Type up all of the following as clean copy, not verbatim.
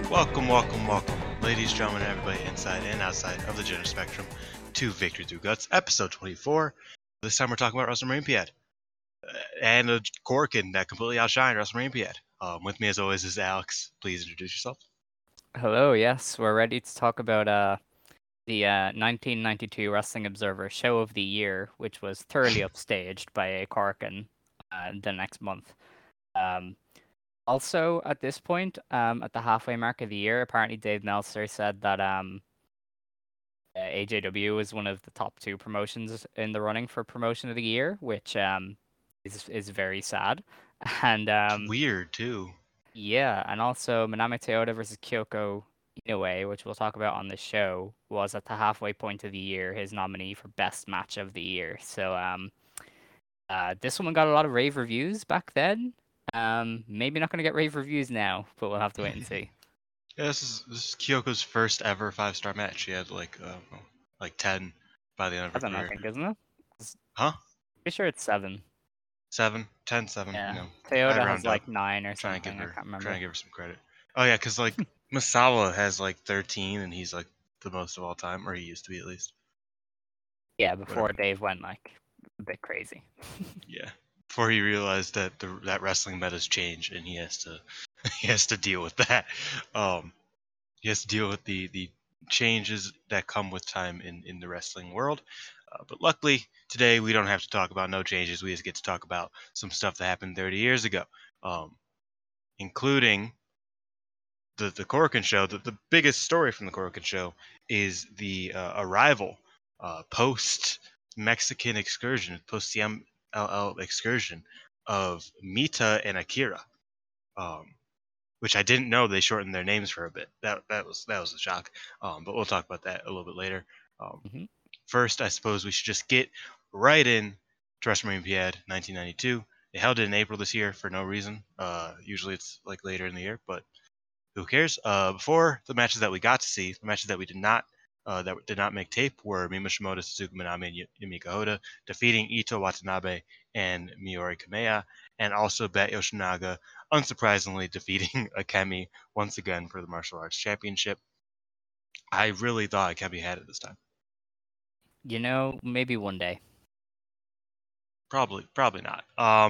Welcome, ladies, gentlemen, and everybody inside and outside of the gender spectrum to Victory Through Guts, episode 24. This time we're talking about WrestleMania and a Corkin that completely outshined WrestleMania. With me, as always, is Alex. Please introduce yourself. Hello, yes, we're ready to talk about the 1992 Wrestling Observer Show of the Year, which was thoroughly upstaged by a Corkin the next month. Um, Also, at this point, at the halfway mark of the year, apparently Dave Meltzer said that AJW is one of the top two promotions in the running for promotion of the year, which is very sad. And It's weird, too. yeah, and also Manami Toyota versus Kyoko Inoue, which we'll talk about on the show, was at the halfway point of the year his nominee for best match of the year. So this one got a lot of rave reviews back then. Maybe not gonna get rave reviews now, but we'll have to wait and see. Yeah, this is Kyoko's first ever 5-star match. She had like 10 by the end of her 7, I career. think, isn't it? Huh? Pretty sure it's 7. 7? 10, 7, Yeah. I Toyota has round up. like 9 or Trying to something. I can't trying remember. to give her some credit. Oh yeah, because like Masawa has like 13, and he's like the most of all time, or he used to be at least. Yeah, before Whatever. Dave went like a bit crazy. Yeah, before he realized that that wrestling meta's changed, and he has to he has to deal with that. Um, he has to deal with the changes that come with time in the wrestling world. But luckily today we don't have to talk about no changes. We just get to talk about some stuff that happened 30 years ago, um, including the Corkin show. The biggest story from the Corkin show is the arrival post Mexican excursion, post CMLL excursion of Mita and Akira, um, which I didn't know they shortened their names for a bit. That was a shock. But we'll talk about that a little bit later. Um, Hmm. First, I suppose we should just get right in to WrestleMania 1992. They held it in April this year for no reason. Usually it's like later in the year, but who cares? Before the matches that we got to see, the matches that we did not make tape were Mima Shimoda, Suzuki Minami, and Yumika Hoda defeating Ito Watanabe and Miori Kameya, and also Bet Yoshinaga, unsurprisingly defeating Akemi once again for the martial arts championship. I really thought Akemi had it this time. Maybe one day. Probably not.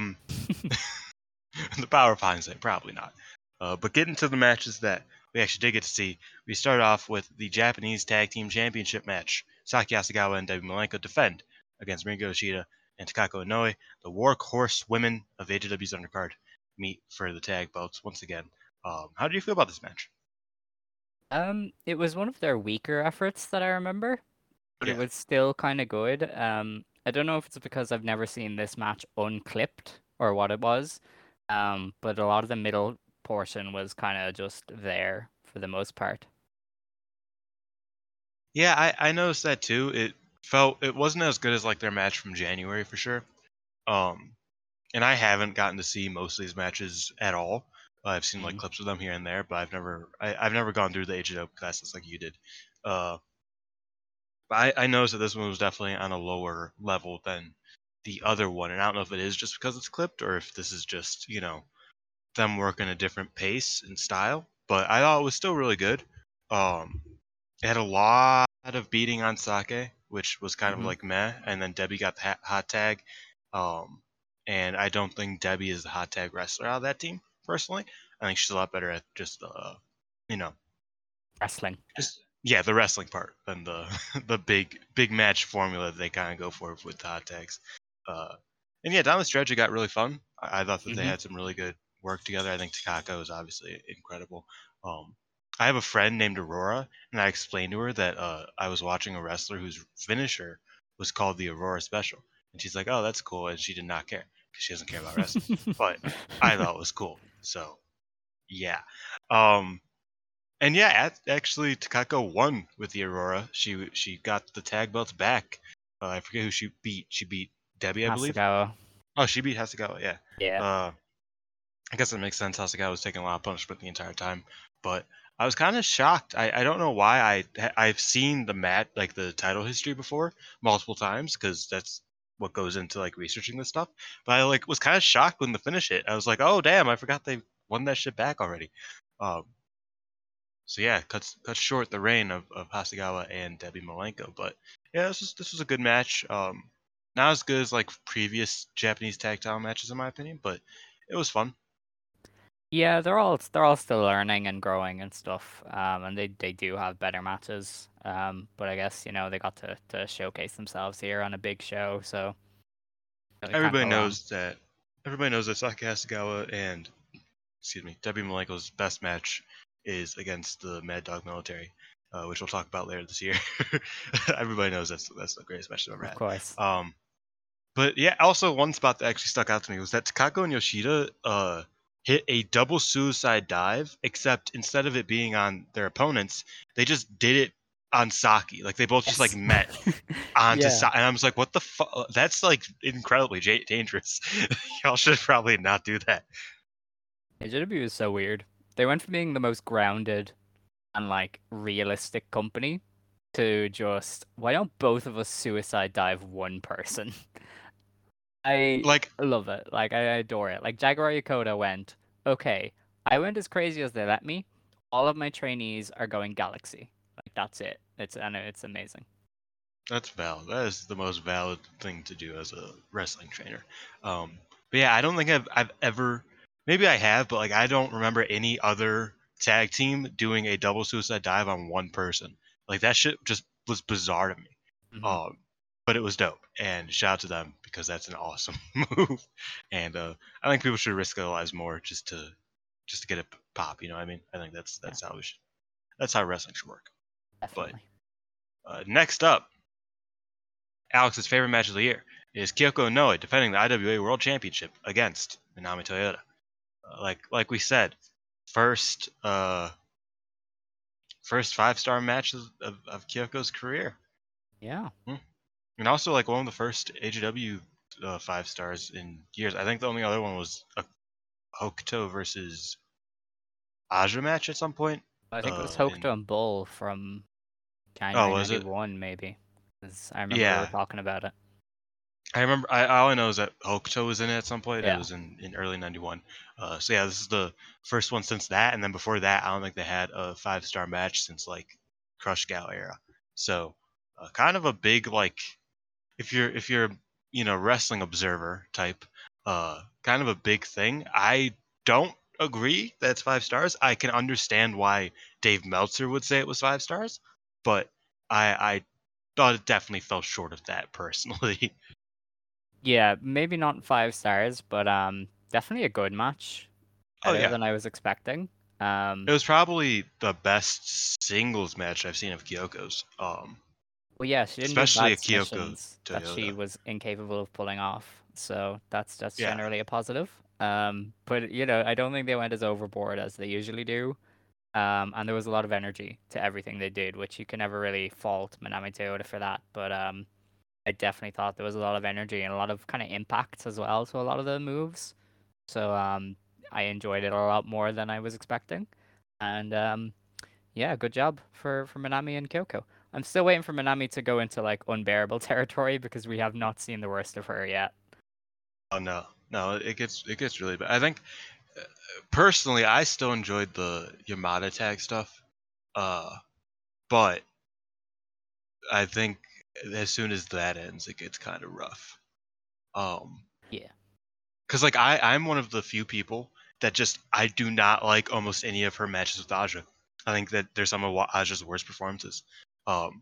The power of hindsight, probably not. But getting to the matches that we actually did get to see, we start off with the Japanese Tag Team Championship match. Saki Asagawa and Debbie Malenko defend against Ringo Yoshida and Takako Inoue. The Workhorse women of AJW's undercard meet for the tag belts once again. How do you feel about this match? It was one of their weaker efforts that I remember, but it Yeah. was still kind of good. I don't know if it's because I've never seen this match unclipped or what it was, but a lot of the middle portion was kind of just there for the most part. Yeah, I noticed that too. It wasn't as good as like their match from January for sure. Um, and I haven't gotten to see most of these matches at all. I've seen like Mhm. clips of them here and there, but I've never gone through the AJO classes like you did. Uh, but I noticed that this one was definitely on a lower level than the other one, and I don't know if it is just because it's clipped or if this is just them working a different pace and style. But I thought it was still really good. Um, it had a lot of beating on Sake, which was kind of Mhm. like meh, and then Debbie got the hot tag. Um, and I don't think Debbie is the hot tag wrestler out of that team, personally. I think she's a lot better at just, you know, Wrestling. just, yeah, the wrestling part than the the big match formula that they kind of go for with the hot tags. Uh, and yeah, down the stretch, it got really fun. I thought that they Mhm. had some really good work together. I think Takako is obviously incredible. Um, I have a friend named Aurora, and I explained to her that I was watching a wrestler whose finisher was called the Aurora Special, and she's like, "Oh, that's cool," and she did not care because she doesn't care about wrestling. But I thought it was cool, so yeah. Um, and yeah, actually, Takako won with the Aurora. She got the tag belts back. I forget who she beat. She beat Debbie, I believe. Hasagawa. Oh, she beat Hasegawa. Yeah. Yeah. Uh, I guess that makes sense. Hasegawa was taking a lot of punishment the entire time, but I was kind of shocked. I don't know why. I've seen the like the title history before multiple times because that's what goes into like researching this stuff. But I like was kind of shocked when the finish hit. I was like, oh damn, I forgot they won that shit back already. Um, So yeah, cuts short the reign of Hasegawa and Debbie Malenko. But yeah, this was a good match. Not as good as like previous Japanese tag title matches in my opinion, but it was fun. Yeah, they're all still learning and growing and stuff. And they do have better matches. But I guess, they got to showcase themselves here on a big show, so they can't Everybody go wrong. knows that everybody knows that Saki Hasegawa and Debbie Malenko's best match is against the Mad Dog Military, which we'll talk about later this year. Everybody knows that's the greatest match they've ever Of had. course. But yeah, also one spot that actually stuck out to me was that Takako and Yoshida hit a double suicide dive, except instead of it being on their opponents, they just did it on Saki. Like they both just like Yes. met onto Yeah. Saki, and I was like, "What the fuck? That's like incredibly dangerous. Y'all should probably not do that." JW is so weird. They went from being the most grounded and like realistic company to just, why don't both of us suicide dive one person? I Like love it. Like I adore it. Like Jaguar Yokota went, okay, I went as crazy as they let me. All of my trainees are going Galaxy. Like that's it. I know it's amazing. that's valid. That is the most valid thing to do as a wrestling trainer. But yeah, I don't think I've ever. Maybe I have, but like I don't remember any other tag team doing a double suicide dive on one person. Like that shit just was bizarre to me. Hmm. Um, but it was dope, and shout out to them because that's an awesome move. And I think people should risk their lives more just to get a pop. You know what I mean? I think Yeah, that's how we should. That's how wrestling should work. But definitely. next up, Alex's favorite match of the year is Kyoko Inoue defending the IWA World Championship against Minami Toyota. Like we said, first first 5-star match of Kyoko's career. Yeah. And also like one of the first AGW 5-stars in years. I think the only other one was a Hokuto versus Aja match at some point. I think it was In Hokuto and Bull from oh January was it? 91, maybe. 'Cause I remember we were Yeah, talking about it. I remember. All I know is that Hokuto was in it at some point. It Yeah. was in early '91. So yeah, this is the first one since that, and then before that, I don't think they had a 5-star match since like Crush Gal era. So kind of a big like if you're wrestling observer type, kind of a big thing. I don't agree that it's 5 stars. I can understand why Dave Meltzer would say it was 5 stars, but I thought it definitely fell short of that personally. Yeah, maybe not 5 stars, but definitely a good match. Oh Better yeah, than I was expecting. it was probably the best singles match I've seen of Kyoko's. Well, yeah, she didn't do Especially bad a Kyoko submissions that she Toyota. was incapable of pulling off. So that's Yeah. generally a positive. But I don't think they went as overboard as they usually do. And there was a lot of energy to everything they did, which you can never really fault Minami Toyota for that. But I definitely thought there was a lot of energy and a lot of kind of impact as well to a lot of the moves. So I enjoyed it a lot more than I was expecting. And yeah, good job for Minami and Kyoko. I'm still waiting for Minami to go into like unbearable territory because we have not seen the worst of her yet. Oh no, no, it gets really bad. I think personally, I still enjoyed the Yamada tag stuff, uh, but I think as soon as that ends, it gets kind of rough. Um, Yeah. cause like I'm one of the few people that just I do not like almost any of her matches with Aja. I think that there's some of Aja's worst performances. Um,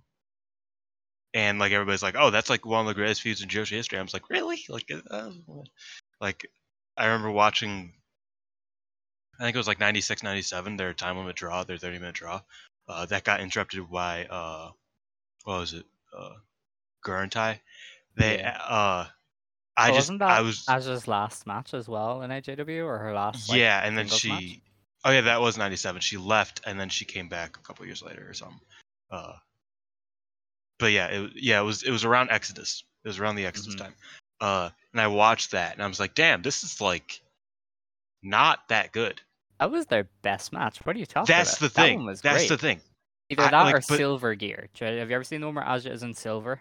and like everybody's like, oh, that's like one of the greatest feuds in Joshi history. I was like, really? Like I remember watching. I think it was like 96, 97, their time limit draw, their 30-minute draw. That got interrupted by what was it? Gurentai. They Yeah. I Oh, just wasn't I that was Aja's last match as well in AJW or her last like yeah, and then singles match? she oh yeah, that was 97. She left and then she came back a couple years later or something. Uh, but yeah, it was around Exodus. It was around the Exodus Hmm. time. And I watched that and I was like, damn, this is like not that good. That was their best match. What are you talking That's about? the That thing. one was That's great. the thing. Either I that or like, but Silver Gear. Have you ever seen the one where Aja is in silver?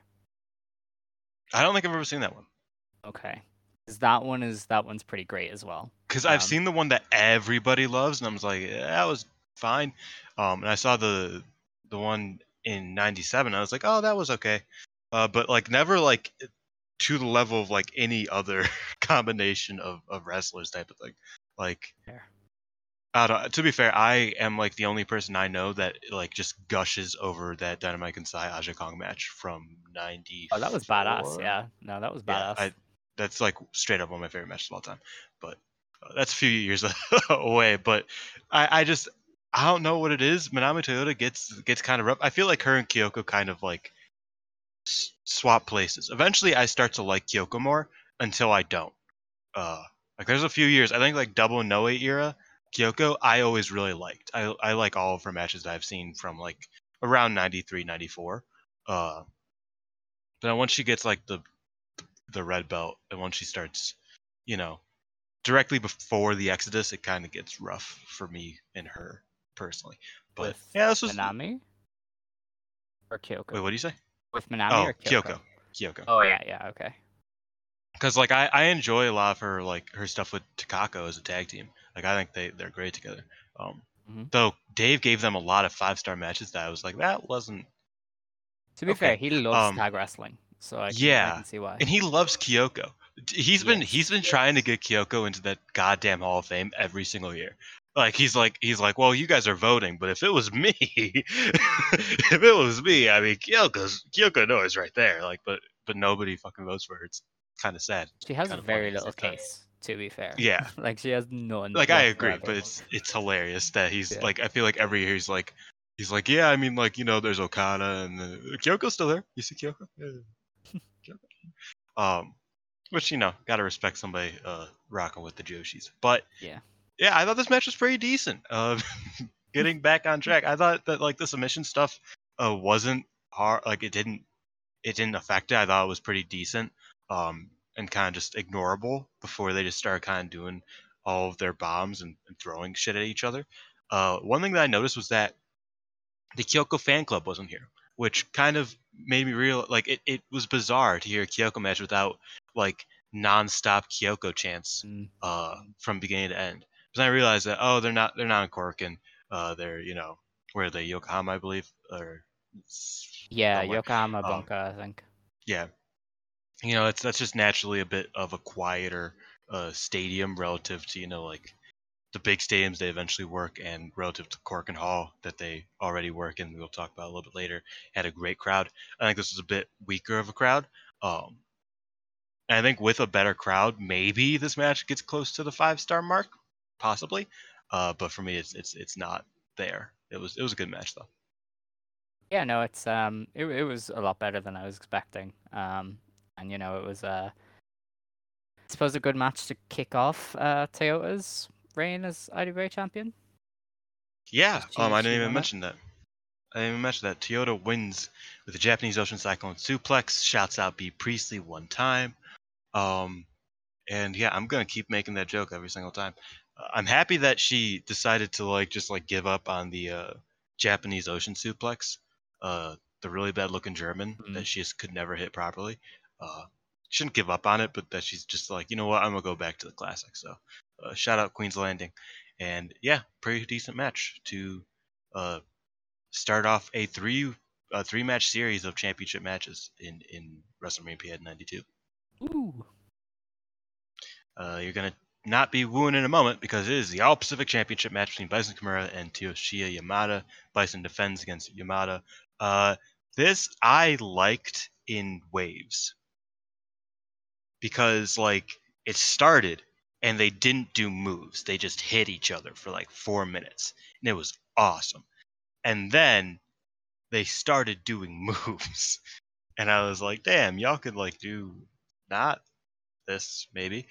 I don't think I've ever seen that one. Okay. 'Cause that one's pretty great as well. Because I've seen the one that everybody loves, and I was like, that was fine. And I saw the one in '97. I was like, oh, that was okay. But like never like to the level of like any other combination of wrestlers type of thing. Like, Fair. to be fair, I am like the only person I know that like just gushes over that Dynamite Kansai Aja Kong match from '94. Oh, that was badass. Yeah, no, that was Yeah, badass. that's like straight up one of my favorite matches of all time. But that's a few years away. But I don't know what it is. Manami Toyota gets kind of rough. I feel like her and Kyoko kind of like swap places. Eventually, I start to like Kyoko more until I don't. Like there's a few years. I think like Double Noe era Kyoko, I always really liked. I like all of her matches that I've seen from like around '93, '94. But then once she gets like the red belt, and once she starts, you know, directly before the Exodus, it kind of gets rough for me and her personally. But With yeah, this was. Minami or Wait, Kyoko? what do you say? With Minami Oh, or Kyoko? Kyoko. Oh yeah, okay. Because like I enjoy a lot of her like her stuff with Takako as a tag team. Like I think they're great together. Um, Mhm. though Dave gave them a lot of 5-star matches that I was like that wasn't To be fair, okay. he loves tag wrestling, so I Yeah, can see why. and he loves Kyoko. He's been Yes. trying to get Kyoko into that goddamn Hall of Fame every single year. Like he's like, well, you guys are voting, but if it was me, if it was me, I mean, Kyoko Noah's right there. Like, but nobody fucking votes for her. It's kind of sad, She has kind of funny very at the little same time. case, to be fair. Yeah, Like she has none like I agree, whatsoever. but it's hilarious that he's Yeah. like I feel like every year he's like yeah, I mean like there's Okada and Kyoko's still there. You see Kyoko? Yeah. Kyoko. Which gotta respect somebody rocking with the Joshis. But Yeah. yeah, I thought this match was pretty decent. Getting back on track, I thought that like the submission stuff wasn't hard. Like it didn't affect it. I thought it was pretty decent. And kind of just ignorable before they just started kind of doing all of their bombs and throwing shit at each other. One thing that I noticed was that the Kyoko fan club wasn't here, which kind of made me real like it was bizarre to hear a Kyoko match without like non-stop Kyoko chants Mm. from beginning to end. But then I realized that they're not in Corkin. They're where are they, Yokohama, I believe, or Yeah, somewhere. Yokohama Um, Bunka, I think. yeah, that's just naturally a bit of a quieter stadium relative to like the big stadiums they eventually work, and relative to Cork and Hall that they already work in. We'll talk about a little bit later. Had a great crowd. I think this was a bit weaker of a crowd. And I think with a better crowd, maybe this match gets close to the 5-star mark, possibly. But for me, it's not there. It was a good match though. Yeah, no, it was a lot better than I was expecting. And it was I suppose a good match to kick off Toyota's reign as IWA champion. Yeah. 'Cause I didn't she even won it. mention that. I didn't even mention that Toyota wins with the Japanese Ocean Cyclone suplex. Shouts out B Priestley one time. And yeah, I'm gonna keep making that joke every single time. I'm happy that she decided to just give up on the Japanese Ocean suplex, the really bad looking German that she just could never hit properly. Shouldn't give up on it, but that she's just like, you know what, I'm gonna go back to the classic. So, shout out Queen's Landing, and yeah, pretty decent match to uh, start off a three match series of championship matches in WrestleMania '92. Ooh. You're going to not be wooing in a moment because it is the All Pacific Championship match between Bison Kimura and Toshiya Yamada. Bison defends against Yamada. This I liked in waves because it started and they didn't do moves. They just hit each other for like 4 minutes and it was awesome. And then they started doing moves and I was like, damn, y'all could do not this maybe.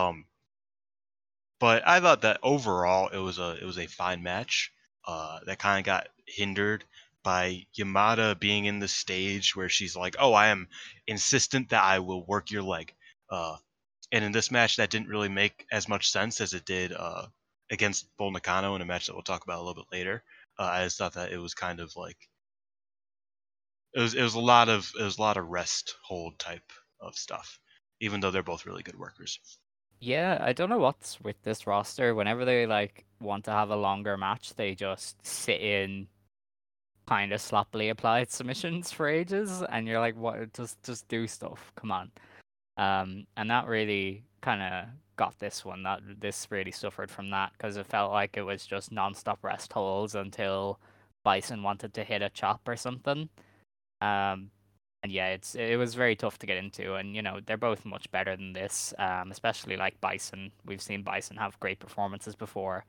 But I thought that overall it was a fine match. That kind of got hindered by Yamada being in the stage where she's like, "Oh, I am insistent that I will work your leg." And in this match, that didn't really make as much sense as it did against Bull Nakano in a match that we'll talk about a little bit later. I just thought that it was kind of like it was a lot of rest hold type of stuff, even though they're both really good workers. Yeah, I don't know what's with this roster. Whenever they want to have a longer match, they just sit in kind of sloppily applied submissions for ages, and you're like, what? Just do stuff. Come on. And that really kind of got this one. That this really suffered from that because it felt like it was just non-stop rest holds until Bison wanted to hit a chop or something. Um, and yeah, it was very tough to get into, and they're both much better than this. Especially like Bison. We've seen Bison have great performances before,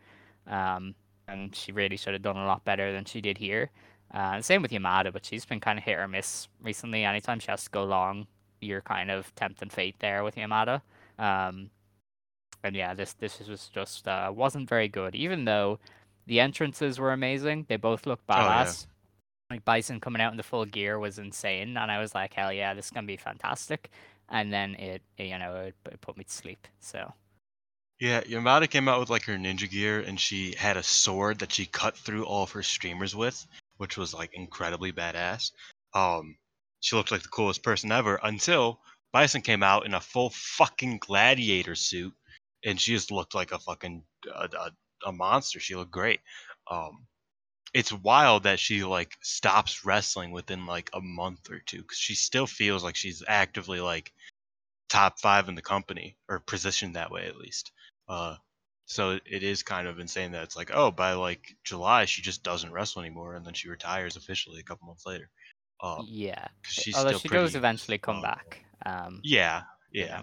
and she really should have done a lot better than she did here. Same with Yamada, but she's been kind of hit or miss recently. Anytime she has to go long, you're kind of tempting fate there with Yamada. Um, and yeah, this was just wasn't very good. Even though the entrances were amazing, they both look Oh yeah. badass. Like Bison coming out in the full gear was insane, and I was like, hell yeah, this is gonna be fantastic. And then it put me to sleep. So Yeah, Yamada came out with like her ninja gear, and she had a sword that she cut through all of her streamers with, which was like incredibly badass. Um, she looked like the coolest person ever until Bison came out in a full fucking gladiator suit, and she just looked like a fucking a monster. She looked great. Um, it's wild that she like stops wrestling within like a month or two because she still feels like she's actively like top 5 in the company or positioned that way at least. Uh, so it is kind of insane that it's like, oh, by like July she just doesn't wrestle anymore, and then she retires officially a couple months later. yeah, Because she's although still she does pretty eventually come strong. back. Yeah, You yeah. know.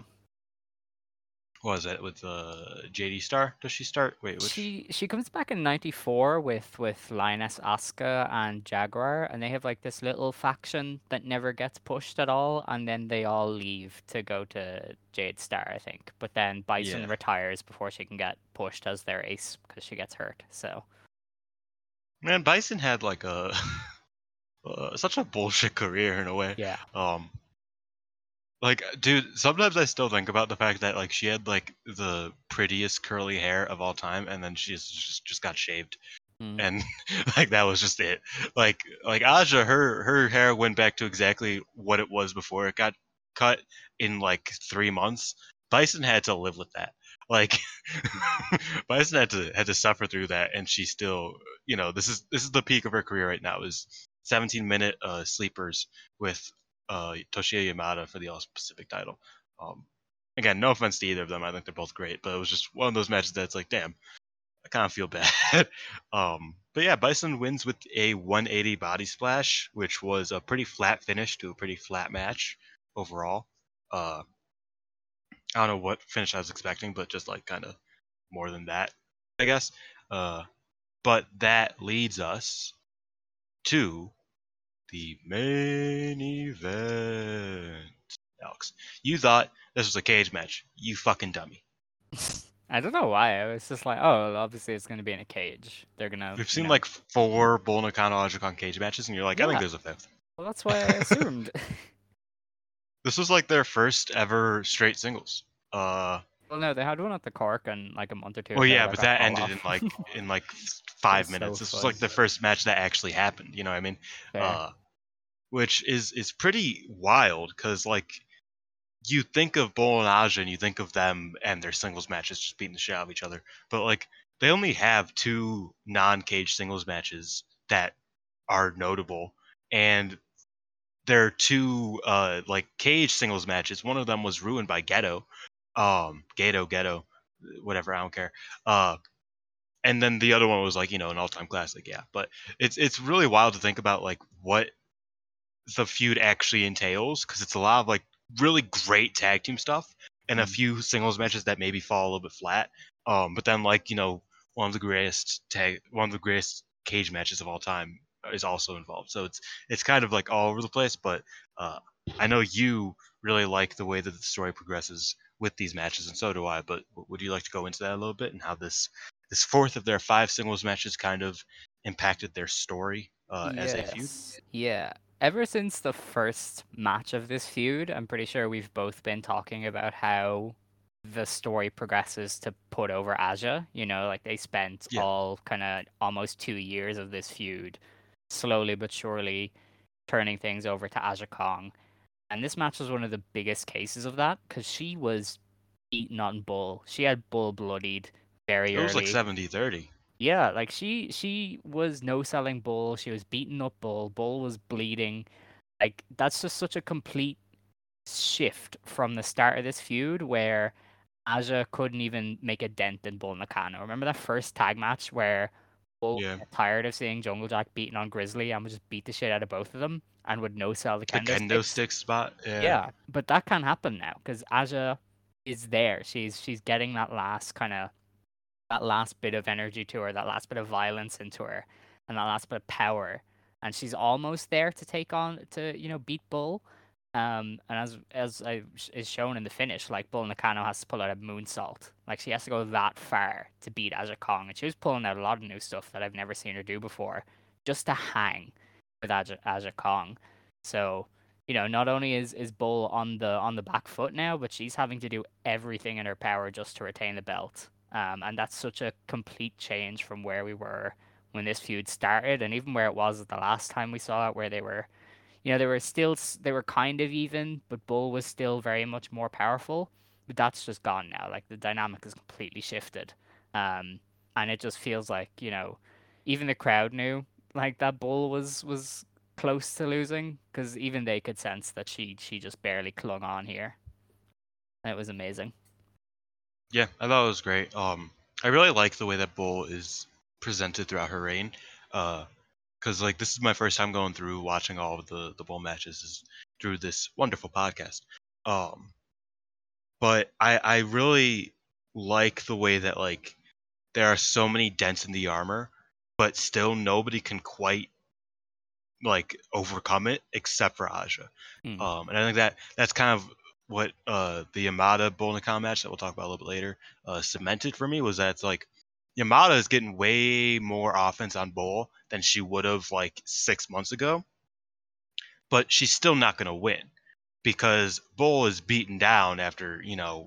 What was that with JD Star? Does she start? Wait, which? She comes back in '94 with Lioness Asuka and Jaguar, and they have like this little faction that never gets pushed at all, and then they all leave to go to Jade Star, I think. But then Bison Yeah. retires before she can get pushed as their ace because she gets hurt. So Man, Bison had like a such a bullshit career in a way. yeah. Um, Like, dude, sometimes I still think about the fact that like she had like the prettiest curly hair of all time, and then she's just got shaved, Mm. and like that was just it. Like Aja, her hair went back to exactly what it was before it got cut in like 3 months. Bison had to live with that. Like, Bison had to suffer through that, and she still, this is the peak of her career right now. Is 17-minute sleepers with Toshiya Yamada for the All Pacific title. Um, Again, no offense to either of them. I think they're both great, but it was just one of those matches that's like, damn, I kind of feel bad. But yeah, Bison wins with a 180 body splash, which was a pretty flat finish to a pretty flat match overall. Uh, I don't know what finish I was expecting, but just like kind of more than that, I guess. Uh, but that leads us to the main event. Alex, you thought this was a cage match. You fucking dummy. I don't know why. I was just like, oh, obviously it's going to be in a cage. They're going to, We've seen like 4 Bull Nakano Logicon cage matches, and you're like, I think Yeah. there's a 5th. Well, that's why I assumed. This was like their first ever straight singles. Well, no, they had one at the Cork and like a month or two Well, ago yeah, that but got that called ended off. in like It was 5 so minutes. This was like fun. the first match that actually happened. You know what I mean? Fair. Which is pretty wild because like you think of Bull and Aja and you think of them and their singles matches just beating the shit out of each other, but like they only have 2 non-cage singles matches that are notable, and they're 2 like cage singles matches. One of them was ruined by Ghetto, Ghetto, whatever, I don't care. And then the other one was like, an all-time classic, yeah. But it's really wild to think about like what the feud actually entails, because it's a lot of like really great tag team stuff and a Mm. few singles matches that maybe fall a little bit flat. But then like one of the greatest cage matches of all time is also involved. So it's kind of like all over the place. But uh, I know you really like the way that the story progresses with these matches, and so do I. But would you like to go into that a little bit and how this fourth of their 5 singles matches kind of impacted their story as a feud? Yes. Yeah. Ever since the first match of this feud, I'm pretty sure we've both been talking about how the story progresses to put over Aja. Like they spent Yeah. all kind of almost 2 years of this feud slowly but surely turning things over to Aja Kong. And this match was one of the biggest cases of that because she was beaten on Bull. She had Bull bloodied very It was like early. 70-30. Yeah, like she was no selling Bull. She was beating up Bull. Bull was bleeding. Like that's just such a complete shift from the start of this feud where Aja couldn't even make a dent in Bull Nakano. Remember that first tag match where Bull Yeah, got tired of seeing Jungle Jack beating on Grizzly and would just beat the shit out of both of them and would no sell the the kendo kendo sticks? stick spot. Yeah, Yeah, but that can't happen now because Aja is there. She's getting that last bit of energy to her, that last bit of violence into her, and that last bit of power. And she's almost there to take on to beat Bull. And is shown in the finish, like Bull Nakano has to pull out a moonsault. Like she has to go that far to beat Aja Kong, and she was pulling out a lot of new stuff that I've never seen her do before, just to hang with Aja Kong. So not only is Bull on the back foot now, but she's having to do everything in her power just to retain the belt. And that's such a complete change from where we were when this feud started, and even where it was the last time we saw it, where they were kind of even, but Bull was still very much more powerful. But that's just gone now. Like the dynamic has completely shifted, um, and it just feels like even the crowd knew like that Bull was close to losing because even they could sense that she just barely clung on here. And it was amazing. yeah, I thought it was great. I really like the way that Bull is presented throughout her reign. Because like this is my first time going through watching all of the Bull matches is through this wonderful podcast. Um, but I really like the way that like there are so many dents in the armor, but still nobody can quite like overcome it except for Aja. Hmm. And I think that's kind of what the Yamada Bull Nakano match that we'll talk about a little bit later cemented for me was that it's like Yamada is getting way more offense on Bull than she would have like 6 months ago, but she's still not going to win because Bull is beaten down after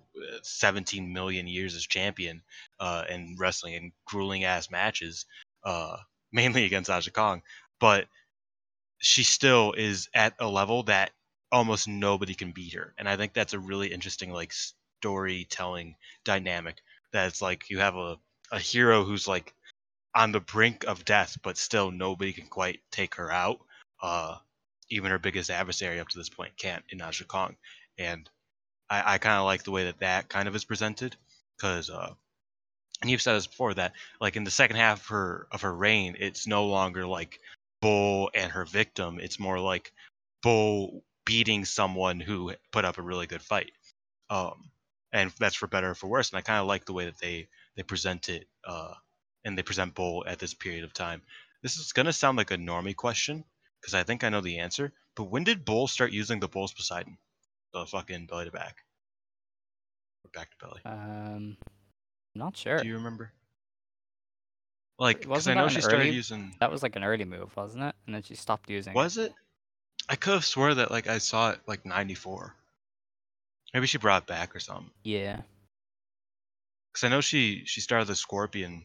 17 million years as champion and wrestling in grueling ass matches, uh, mainly against Aja Kong, but she still is at a level that almost nobody can beat her. And I think that's a really interesting like storytelling dynamic. That it's like you have a hero who's like on the brink of death, but still nobody can quite take her out. Uh, Even her biggest adversary up to this point can't in Aja Kong. And I kind of like the way that that kind of is presented because and you've said this before that like in the second half of her reign, it's no longer like Bull and her victim. It's more like Bull beating someone who put up a really good fight. Um, and that's for better or for worse. And I kind of like the way that they present it and they present Bull at this period of time. This is gonna sound like a normie question because I think I know the answer. But when did Bull start using the Bull's Poseidon, the fucking belly to back or back to belly? Not Do sure. you remember? Like, because I Wasn't know that an she started early? using. That was like an early move, wasn't it? And then she stopped using it. Was it? I could have swore that like I saw it like '94. Maybe she brought it back or something. Yeah. Because I know she started the Scorpion.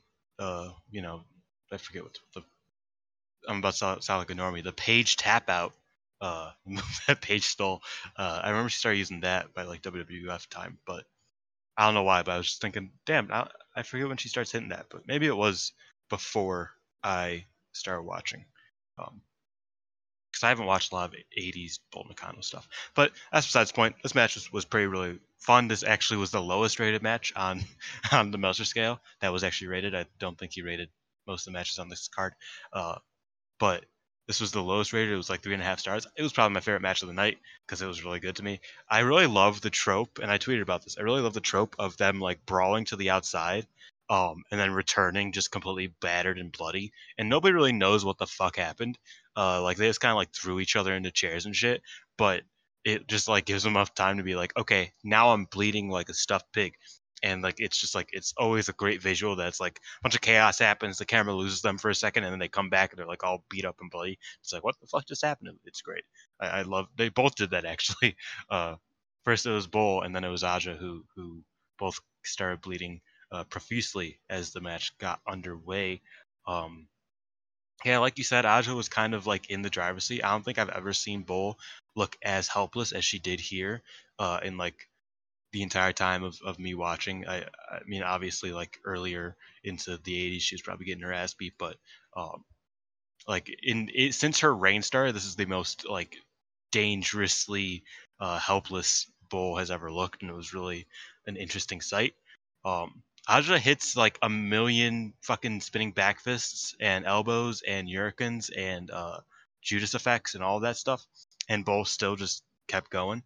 I forget what the I'm about to sound like a normie. The Page tap out. That Page stole. I remember she started using that by like WWF time, but I don't know why. But I was just thinking, damn, I forget when she starts hitting that. But maybe it was before I started watching. Um, because I haven't watched a lot of '80s Bull Nakano stuff. But that's besides the point. This match was pretty really fun. This actually was the lowest rated match on on the Meltzer scale that was actually rated. I don't think he rated most of the matches on this card, uh, but this was the lowest rated. It was like 3.5 stars. It was probably my favorite match of the night because it was really good to me. I really love the trope, and I tweeted about this. I really love the trope of them like brawling to the outside, and then returning just completely battered and bloody, and nobody really knows what the fuck happened. Like they just kind of like threw each other into chairs and shit, but it just like gives them enough time to be like, okay, now I'm bleeding like a stuffed pig. And like it's just like it's always a great visual that's like a bunch of chaos happens, the camera loses them for a second, and then they come back and they're like all beat up and bloody. It's like what the fuck just happened? It's great. I love they both did that actually. Uh, First it was Bull, and then it was Aja who both started bleeding profusely as the match got underway. Um, yeah, like you said, Aja was kind of like in the driver's seat. I don't think I've ever seen Bull look as helpless as she did here in like the entire time of me watching. I mean, obviously, like earlier into the '80s, she was probably getting her ass beat, but um, like since her reign started, this is the most like dangerously helpless Bull has ever looked, and it was really an interesting sight. Aja hits like a million fucking spinning back fists and elbows and Yurikens and Judas effects and all that stuff, and Bull still just kept going.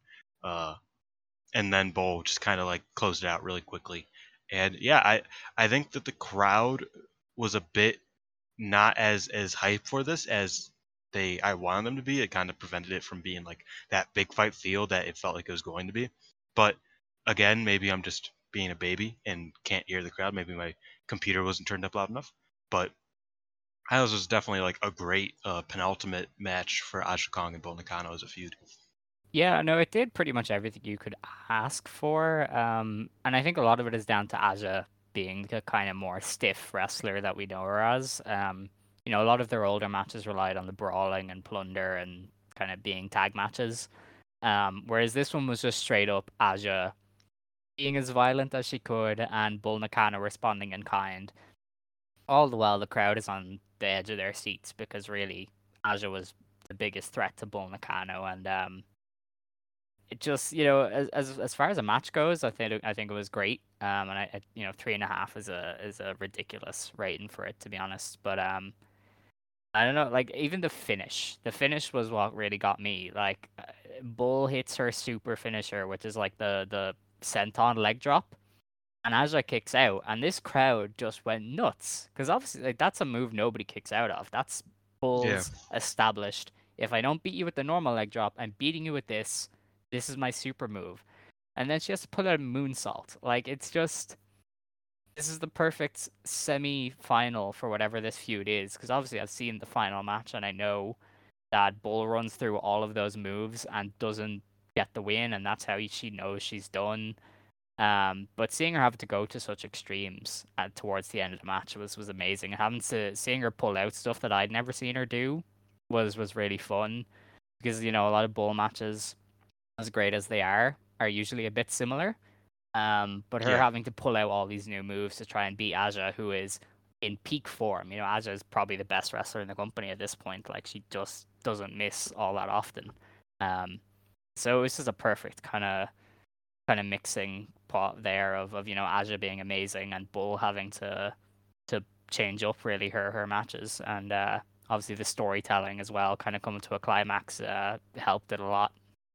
And then Bull just kind of like closed it out really quickly. And yeah, I think that the crowd was a bit not as hype for this as I wanted them to be. It kind of prevented it from being like that big fight feel that it felt like it was going to be. But again, maybe I'm just being a baby and can't hear the crowd. Maybe my computer wasn't turned up loud enough. But this was definitely like a great penultimate match for Aja Kong and Bull Nakano as a feud. Yeah, no, it did pretty much everything you could ask for. And I think a lot of it is down to Aja being the kind of more stiff wrestler that we know her as. A lot of their older matches relied on the brawling and plunder and kind of being tag matches. Whereas this one was just straight up Aja being as violent as she could and Bull Nakano responding in kind. All the while, the crowd is on the edge of their seats because really, Aja was the biggest threat to Bull Nakano, and it just as far as a match goes, I think it was great. And 3.5 is a ridiculous rating for it, to be honest. But I don't know, like even the finish was what really got me. Like Bull hits her super finisher, which is like the senton leg drop, and Aja kicks out, and this crowd just went nuts because obviously like that's a move nobody kicks out of. That's Yeah. Bull's established. If I don't beat you with the normal leg drop, I'm beating you with this. This is my super move. And then she has to pull out a moonsault. Like it's just this is the perfect semi-final for whatever this feud is. Because obviously I've seen the final match and I know that Bull runs through all of those moves and doesn't get the win, and that's how she knows she's done. But seeing her have to go to such extremes towards the end of the match was amazing. Seeing her pull out stuff that I'd never seen her do was really fun because a lot of Bull matches, as great as they are usually a bit similar. But her Yeah. having to pull out all these new moves to try and beat Aja, who is in peak form. Aja is probably the best wrestler in the company at this point. Like she just doesn't miss all that often. Um, so it's just a perfect kind of mixing pot there of Aja being amazing and Bull having to change up really her matches, and obviously the storytelling as well, kind of coming to a climax, helped it a lot.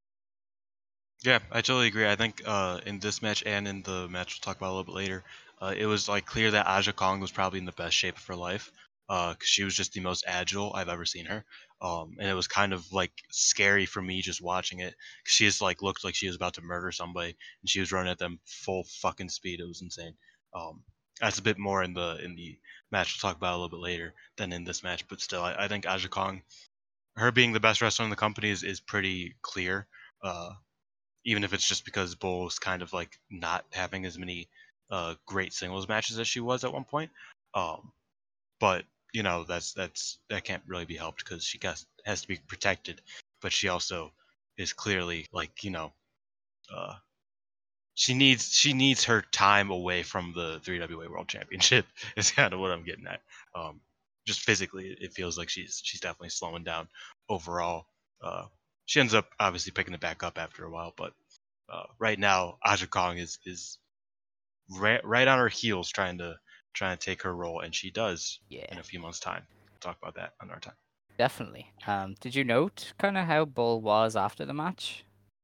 Yeah, I totally agree. I think in this match and in the match we'll talk about a little bit later, it was like clear that Aja Kong was probably in the best shape of her life. 'Cause she was just the most agile I've ever seen her. And it was kind of like scary for me just watching it. 'Cause she just like looked like she was about to murder somebody, and she was running at them full fucking speed. It was insane. Um, that's a bit more in the match we'll talk about a little bit later than in this match, but still, I think Aja Kong, her being the best wrestler in the company is pretty clear. Uh, Even if it's just because Bull's kind of like not having as many great singles matches as she was at one point. Um, but that can't really be helped because has to be protected. But she also is clearly like uh, she needs her time away from the 3WA World Championship is kind of what I'm getting at. Um, just physically, it feels like she's definitely slowing down overall. Uh, she ends up obviously picking it back up after a while, but right now Aja Kong is right on her heels trying to take her role, and she does Yeah, in a few months' time. We'll talk about that another time. definitely. Did you note kind of how Bull was after the match?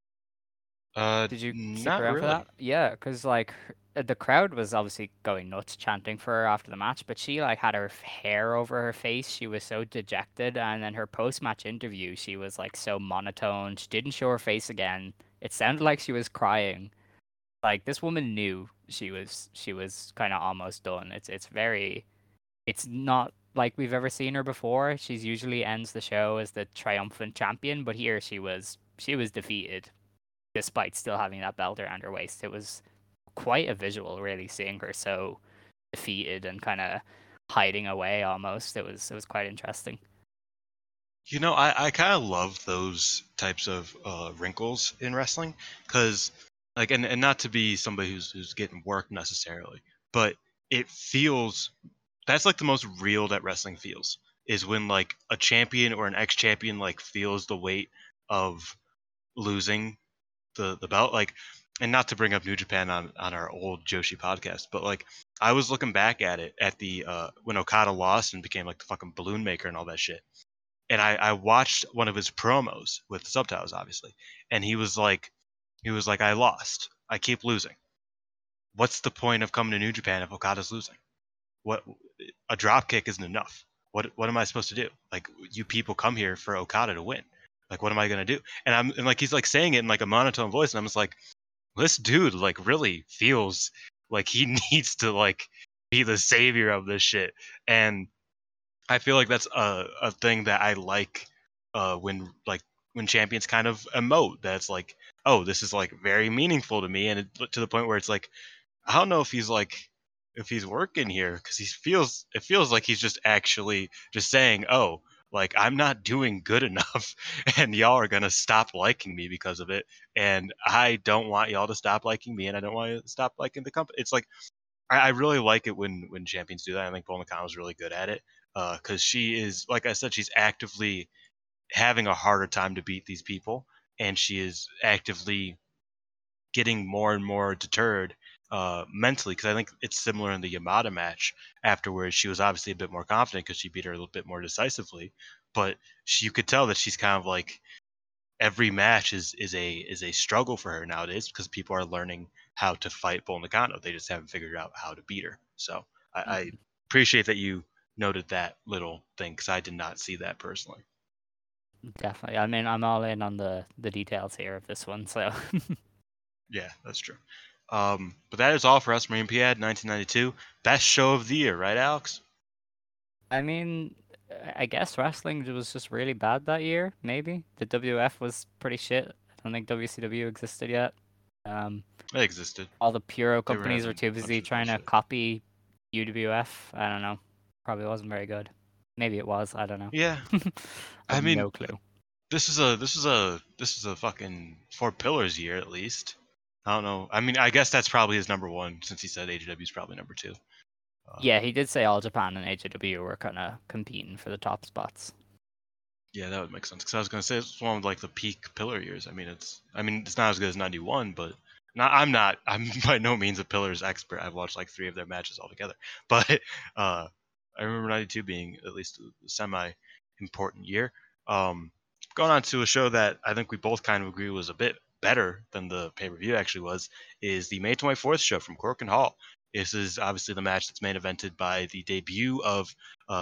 Did you stick Not around for really. that? Yeah, because like the crowd was obviously going nuts chanting for her after the match, but she like had her hair over her face. She was so dejected, and then her post-match interview, she was like so monotone. She didn't show her face again. It sounded like she was crying. Like this woman knew she was kind of almost done. It's not like we've ever seen her before. She's usually ends the show as the triumphant champion, but here she was defeated despite still having that belt around her waist. It was quite a visual, really, seeing her so defeated and kind of hiding away almost. It was quite interesting. I kind of love those types of wrinkles in wrestling because like, and not to be somebody who's getting work necessarily, but it feels that's like the most real that wrestling feels is when like a champion or an ex-champion like feels the weight of losing the belt, like, and not to bring up New Japan on our old Joshi podcast, but like I was looking back at it at the when Okada lost and became like the fucking balloon maker and all that shit, and I watched one of his promos with subtitles obviously, and he was like I lost, I keep losing, what's the point of coming to New Japan if Okada's losing? What, a drop kick isn't enough. What am I supposed to do? Like, you people come here for Okada to win. Like, what am I gonna do? And like he's like saying it in like a monotone voice, and I'm just like, this dude like really feels like he needs to like be the savior of this shit. And I feel like that's a thing that I like when champions kind of emote. That's like, oh, this is like very meaningful to me, and to the point where it's like, I don't know if he's working here, because it feels like he's just actually just saying, oh, like I'm not doing good enough, and y'all are gonna stop liking me because of it, and I don't want y'all to stop liking me, and I don't want you to stop liking the company. It's like I really like it when champions do that. I think Bull Nakano is really good at it, because she is, like I said, she's actively having a harder time to beat these people, and she is actively getting more and more deterred mentally, because I think it's similar in the Yamada match. Afterwards, she was obviously a bit more confident because she beat her a little bit more decisively, but you could tell that she's kind of like every match is a struggle for her nowadays because people are learning how to fight Bull Nakano. They just haven't figured out how to beat her. So I Mhm. appreciate that you noted that little thing, because I did not see that personally. Definitely. I mean, I'm all in on the details here of this one. So, Yeah, that's true. But that is all for us, Marine Piad 1992. Best show of the year, right, Alex? I mean, I guess wrestling was just really bad that year. Maybe the WF was pretty shit. I don't think WCW existed yet. Um, It existed. all the Puro They were companies were having too a bunch busy of trying to bullshit. copy UWF. I don't know. Probably wasn't very good. Maybe it was. I don't know. Yeah, I I have mean, no clue. this is a fucking Four Pillars year at least. I don't know. I mean, I guess that's probably his number one, since he said AEW is probably number two. Uh, Yeah, he did say All Japan and AJW were kind of competing for the top spots. yeah, that would make sense, because I was gonna say it's one of like the peak Pillar years. I mean it's not as good as '91, but I'm by no means a Pillars expert. I've watched like 3 of their matches altogether, but uh, I remember '92 being at least a semi important year. Um, Going on to a show that I think we both kind of agree was a bit better than the pay per view actually was, is the May 24th show from Cork and Hall. This is obviously the match that's main evented by the debut of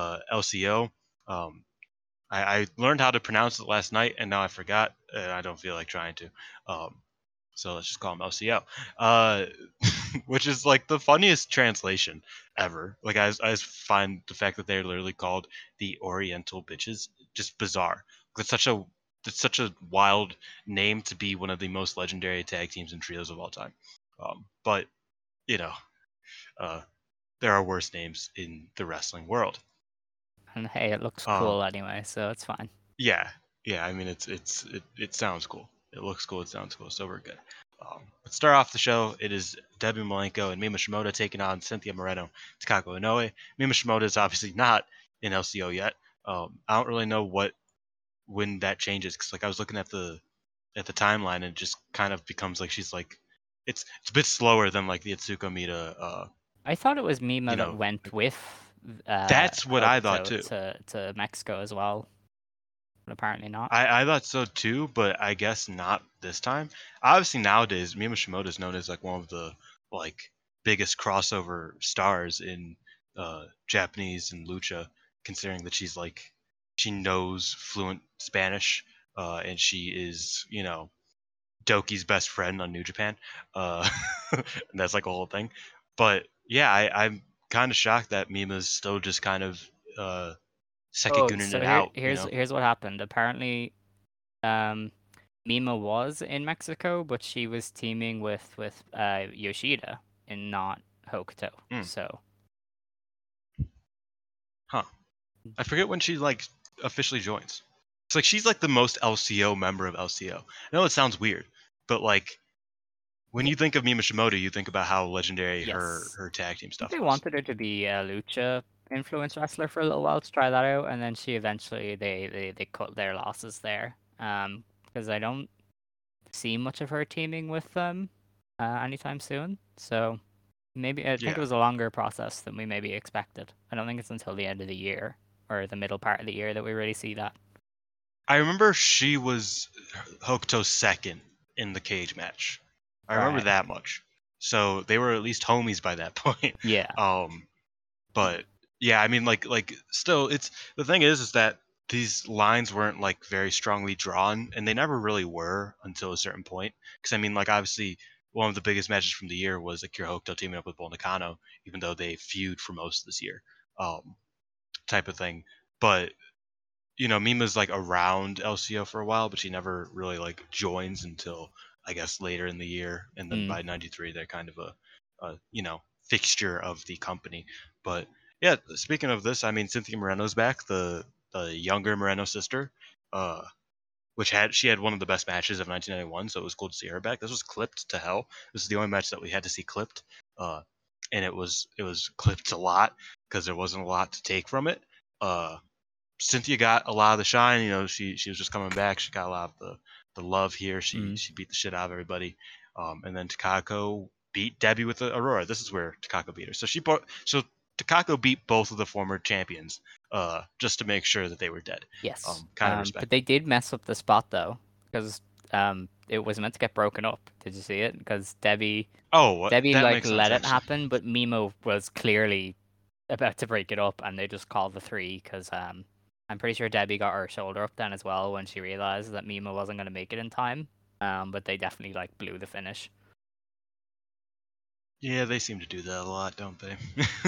LCO. Um, I learned how to pronounce it last night, and now I forgot. I don't feel like trying to. So let's just call him LCO, uh, which is like the funniest translation ever. Like I just find the fact that they're literally called the Oriental Bitches just bizarre. That's such a that's such a wild name to be one of the most legendary tag teams and trios of all time. But you know, uh, there are worse names in the wrestling world. And hey, it looks Um, cool anyway, so it's fine. Yeah, yeah. I mean, it sounds cool. It looks cool. It sounds cool. So we're good. Let's start off the show. It is Debbie Malenko and Mima Shimoda taking on Cynthia Moreno, Takako Inoue. Mima Shimoda is obviously not in LCO yet. I don't really know when that changes, because like I was looking at the timeline, and it just kind of becomes like she's like it's a bit slower than like the Itsuko Mita. I thought it was Mima You that know, went with that's what I thought Hokuto too. to Mexico as well, but apparently not. I thought so too, but I guess not this time. Obviously, nowadays, Mima Shimoda is known as like one of the like biggest crossover stars in Japanese and lucha, considering that she knows fluent Spanish, and she is Doki's best friend on New Japan, and that's like a whole thing. But yeah, I'm kind of shocked that Mima's still just kind of Oh, sekigunning so it out. here's what happened. Apparently, um, Mima was in Mexico, but she was teaming with Yoshida and not Hokuto. Hmm, So huh. I forget when she like officially joins. It's like she's like the most LCO member of LCO. I know it sounds weird, but like When you think of Mima Shimoda, you think about how legendary Yes. her tag team I think stuff they was. wanted her to be a lucha influence wrestler for a little while to try that out, and then she eventually they cut their losses there. Because I don't see much of her teaming with them anytime soon. So maybe I think it Yeah. was a longer process than we maybe expected. I don't think it's until the end of the year or the middle part of the year that we really see that. I remember she was Hokuto's second in the cage match. I remember Right. that much. So they were at least homies by that point. Yeah. But yeah, I mean, like still, it's the thing is that these lines weren't like very strongly drawn, and they never really were until a certain point. Because I mean, like obviously, one of the biggest matches from the year was Akira Hokuto teaming up with Bull Nakano, even though they feud for most of this year, type of thing. But Mima's like around LCO for a while, but she never really like joins until I guess later in the year, and then Mm. by '93 they're kind of a fixture of the company. But yeah, speaking of this, I mean Cynthia Moreno's back, the younger Moreno sister, uh, which she had one of the best matches of 1991, so it was cool to see her back. This was clipped to hell. This is the only match that we had to see clipped, uh, and it was clipped a lot because there wasn't a lot to take from it. Cynthia got a lot of the shine. She was just coming back. She got a lot of the love here. She Mm. she beat the shit out of everybody. And then Takako beat Debbie with the Aurora. This is where Takako beat her. So Takako beat both of the former champions, just to make sure that they were dead. Yes. Kind of But respect. they did mess up the spot though, because it was meant to get broken up. Did you see it? Because Oh, Debbie that like makes sense let it actually. happen, but Mimo was clearly about to break it up, and they just called the three because I'm pretty sure Debbie got her shoulder up then as well when she realized that Mimo wasn't going to make it in time. But they definitely like blew the finish. Yeah, they seem to do that a lot, don't they?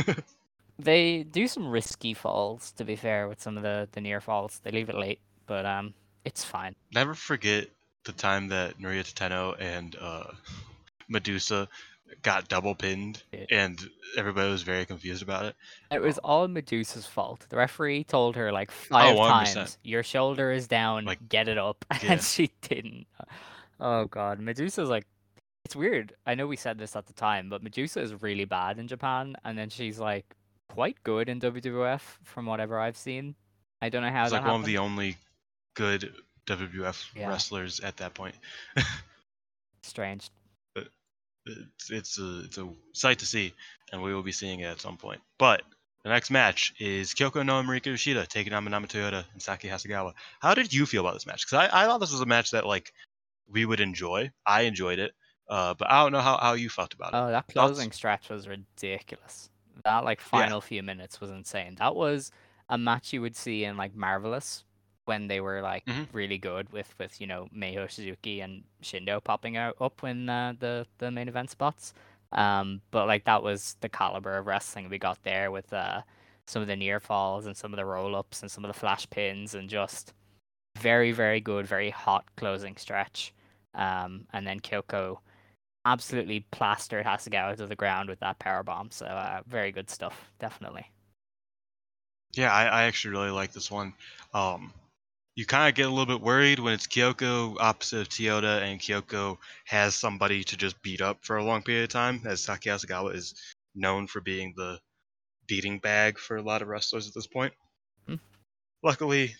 They do some risky falls, to be fair, with some of the near falls. They leave it late, but it's fine. Never forget the time that Maria Tateno and Medusa got double pinned, and everybody was very confused about it. It was Um, all Medusa's fault. The referee told her like oh, five 100%. times, "Your shoulder is down, Like, get it up," and yeah. she didn't. Oh god, Medusa's like it's weird. I know we said this at the time, but Medusa is really bad in Japan, and then she's like quite good in WWF from whatever I've seen. I don't know how It's that like one of the happened. only good WWF Yeah, wrestlers at that point. strange. But it's a sight to see, and we will be seeing it at some point. But the next match is Kyoko no Marika Yoshida taking on Manami Toyota and Saki Hasegawa. How did you feel about this match? Because I thought this was a match that like we would enjoy. I enjoyed it, but I don't know how you felt about it. Oh, that Thoughts? closing stretch was ridiculous. That like Yeah. final few minutes was insane. That was a match you would see in like Marvelous when they were like Hmm. really good with Meiho Suzuki and Shindo popping out up in the main event spots. But like that was the caliber of wrestling we got there with some of the near falls and some of the roll ups and some of the flash pins and just very very good, very hot closing stretch. And then Kyoko absolutely plastered Hasegawa to the ground with that power bomb. So very good stuff, definitely. Yeah, I actually really like this one. Um, you kind of get a little bit worried when it's Kyoko opposite of Toyota, and Kyoko has somebody to just beat up for a long period of time, as Saki Hasegawa is known for being the beating bag for a lot of wrestlers at this point. Hmm. Luckily,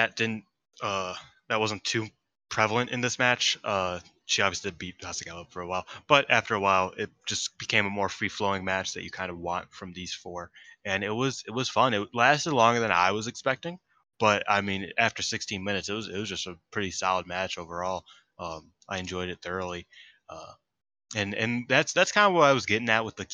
uh, that wasn't too prevalent in this match. She obviously did beat Hasegawa for a while, but after a while, it just became a more free flowing match that you kind of want from these four, and it was fun. It lasted longer than I was expecting, but I mean, after 16 minutes, it was just a pretty solid match overall. I enjoyed it thoroughly, uh, and that's kind of what I was getting at with the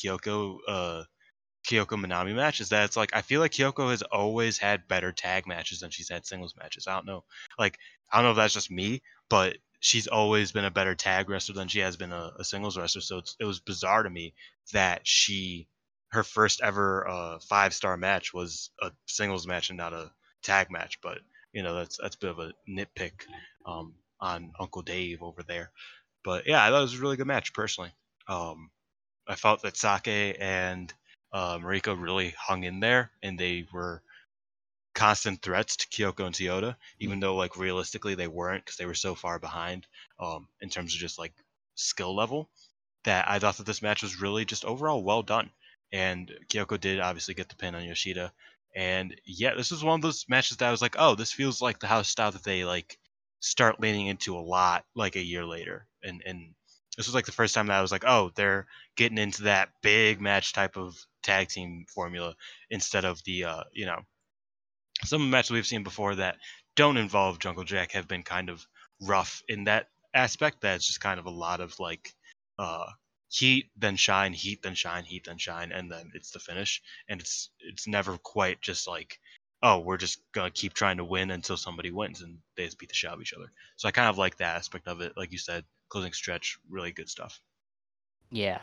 Kyoko Minami match, is that it's like I feel like Kyoko has always had better tag matches than she's had singles matches. I don't know if that's just me, but she's always been a better tag wrestler than she has been a singles wrestler. So it was bizarre to me that her first ever 5-star match was a singles match and not a tag match. But that's a bit of a nitpick on Uncle Dave over there. But yeah, I thought it was a really good match personally. Um, I felt that Sake and Mariko really hung in there, and they were constant threats to Kyoko and Toyota, even though like realistically they weren't because they were so far behind in terms of just like skill level. that I thought that this match was really just overall well done. And Kyoko did obviously get the pin on Yoshida. And yeah, this was one of those matches that I was like, oh, this feels like the house style that they like start leaning into a lot like a year later. And this was like the first time that I was like, oh, they're getting into that big match type of tag team formula instead of the some of the matches we've seen before that don't involve Jungle Jack have been kind of rough in that aspect. That's just kind of a lot of like uh, heat, then shine, heat, then shine, heat, then shine, and then it's the finish. And it's never quite just like, oh, we're just gonna keep trying to win until somebody wins and they just beat the shit out of each other. So I kind of like that aspect of it. Like you said, closing stretch, really good stuff. Yeah.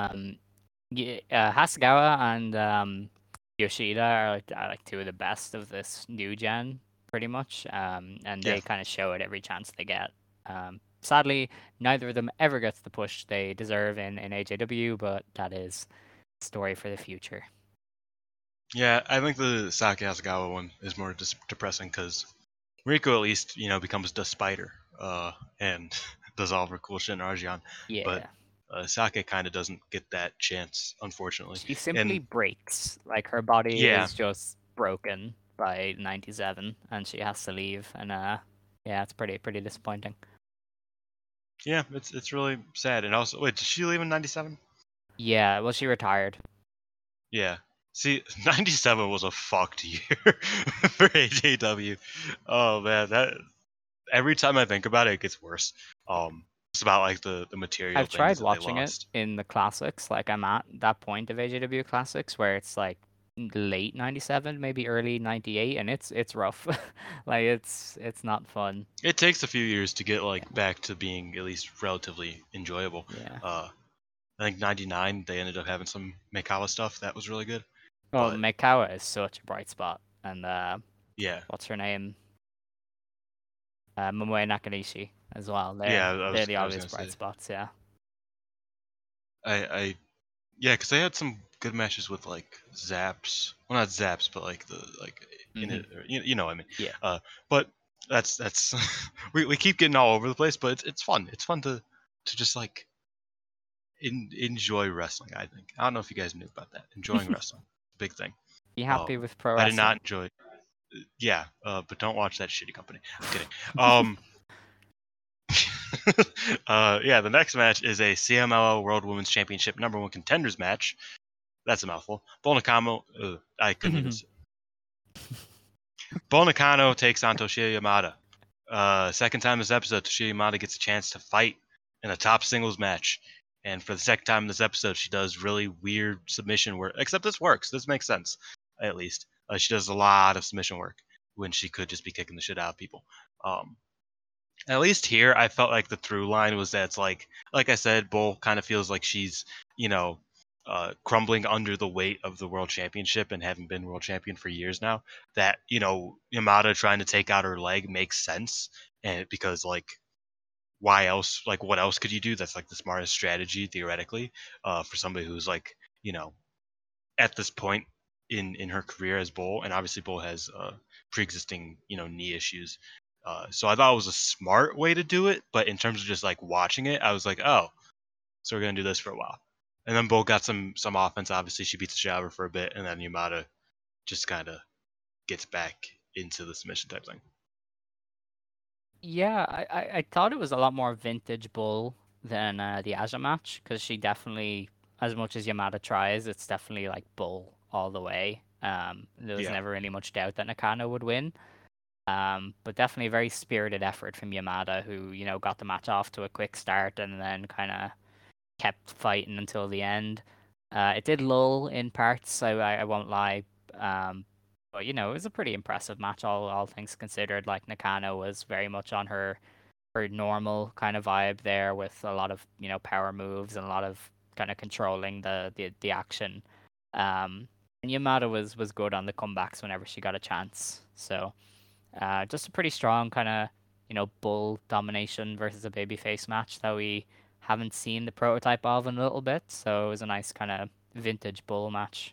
Hasegawa and Yoshida are like two of the best of this new gen, pretty much. And Yeah. they kind of show it every chance they get. Sadly, neither of them ever gets the push they deserve in AJW, but that is a story for the future. Yeah, I think the Saki Hasegawa one is more depressing because Rico at least, becomes the spider, and does all of her cool shit in Arjan. But Yeah. Sake kind of doesn't get that chance, unfortunately. She simply And breaks. Like her body yeah, is just broken by 97 and she has to leave and yeah, it's pretty disappointing. yeah, it's really sad. And also, wait, did she leave in '97? Yeah, well she retired. Yeah. See, '97 was a fucked year for AJW. Oh man, that every time I think about it, it gets worse. It's about like the material I've tried things that they watching it lost. in the classics. Like I'm at that point of AJW classics where it's like late 97, maybe early 98 and it's rough. Like it's not fun. It takes a few years to get Yeah. like back to being at least relatively enjoyable. Yeah. I think '99 they ended up having some Mikawa stuff that was really good, Well, but Mekawa is such a bright spot and yeah, what's her name? Momoe Nakanishi as well. yeah, They're the I was obvious gonna bright say spots, yeah. I yeah, because they had some good matches with like Zaps, well not Zaps, but like the like in Hmm. it, you know what I mean. Yeah. But that's we keep getting all over the place, but it's fun. It's fun to just like enjoy wrestling. I think I don't know if you guys knew about that. Enjoying wrestling, big thing. Be happy Um, with pro I did not wrestling. enjoy. Yeah, but don't watch that shitty company. I'm kidding. Um, yeah, the next match is a CMLL World Women's Championship #1 contenders match. That's a mouthful. Bull Nakano, I couldn't even say. Bull Nakano takes on Toshiya Yamada. Second time this episode, Toshiya Yamada gets a chance to fight in a top singles match. And for the second time in this episode, she does really weird submission work. Except this works. This makes sense, at least. She does a lot of submission work when she could just be kicking the shit out of people. At least here, I felt like the through line was that it's like I said, Bull kind of feels like she's, crumbling under the weight of the world championship and having been world champion for years now. That, Yamada trying to take out her leg makes sense. And because, like, why else? Like, what else could you do? That's like the smartest strategy, theoretically, for somebody who's like, at this point in her career as Bull. And obviously, Bull has pre-existing, knee issues. So I thought it was a smart way to do it, but in terms of just like watching it, I was like, oh, so we're gonna do this for a while. And then Bull got some offense. Obviously, she beats the shower for a bit, and then Yamada just kind of gets back into the submission type thing. Yeah, I thought it was a lot more vintage Bull than the Aja match because she definitely, as much as Yamada tries, it's definitely like Bull all the way. There was Yeah, never really much doubt that Nakano would win. But definitely a very spirited effort from Yamada, who got the match off to a quick start and then kind of kept fighting until the end. It did lull in parts, so I won't lie. But it was a pretty impressive match, all things considered. Like Nakano was very much on her normal kind of vibe there, with a lot of power moves and a lot of kind of controlling the action. And Yamada was good on the comebacks whenever she got a chance. So just a pretty strong kind of Bull domination versus a babyface match that we haven't seen the prototype of in a little bit. So it was a nice kind of vintage Bull match.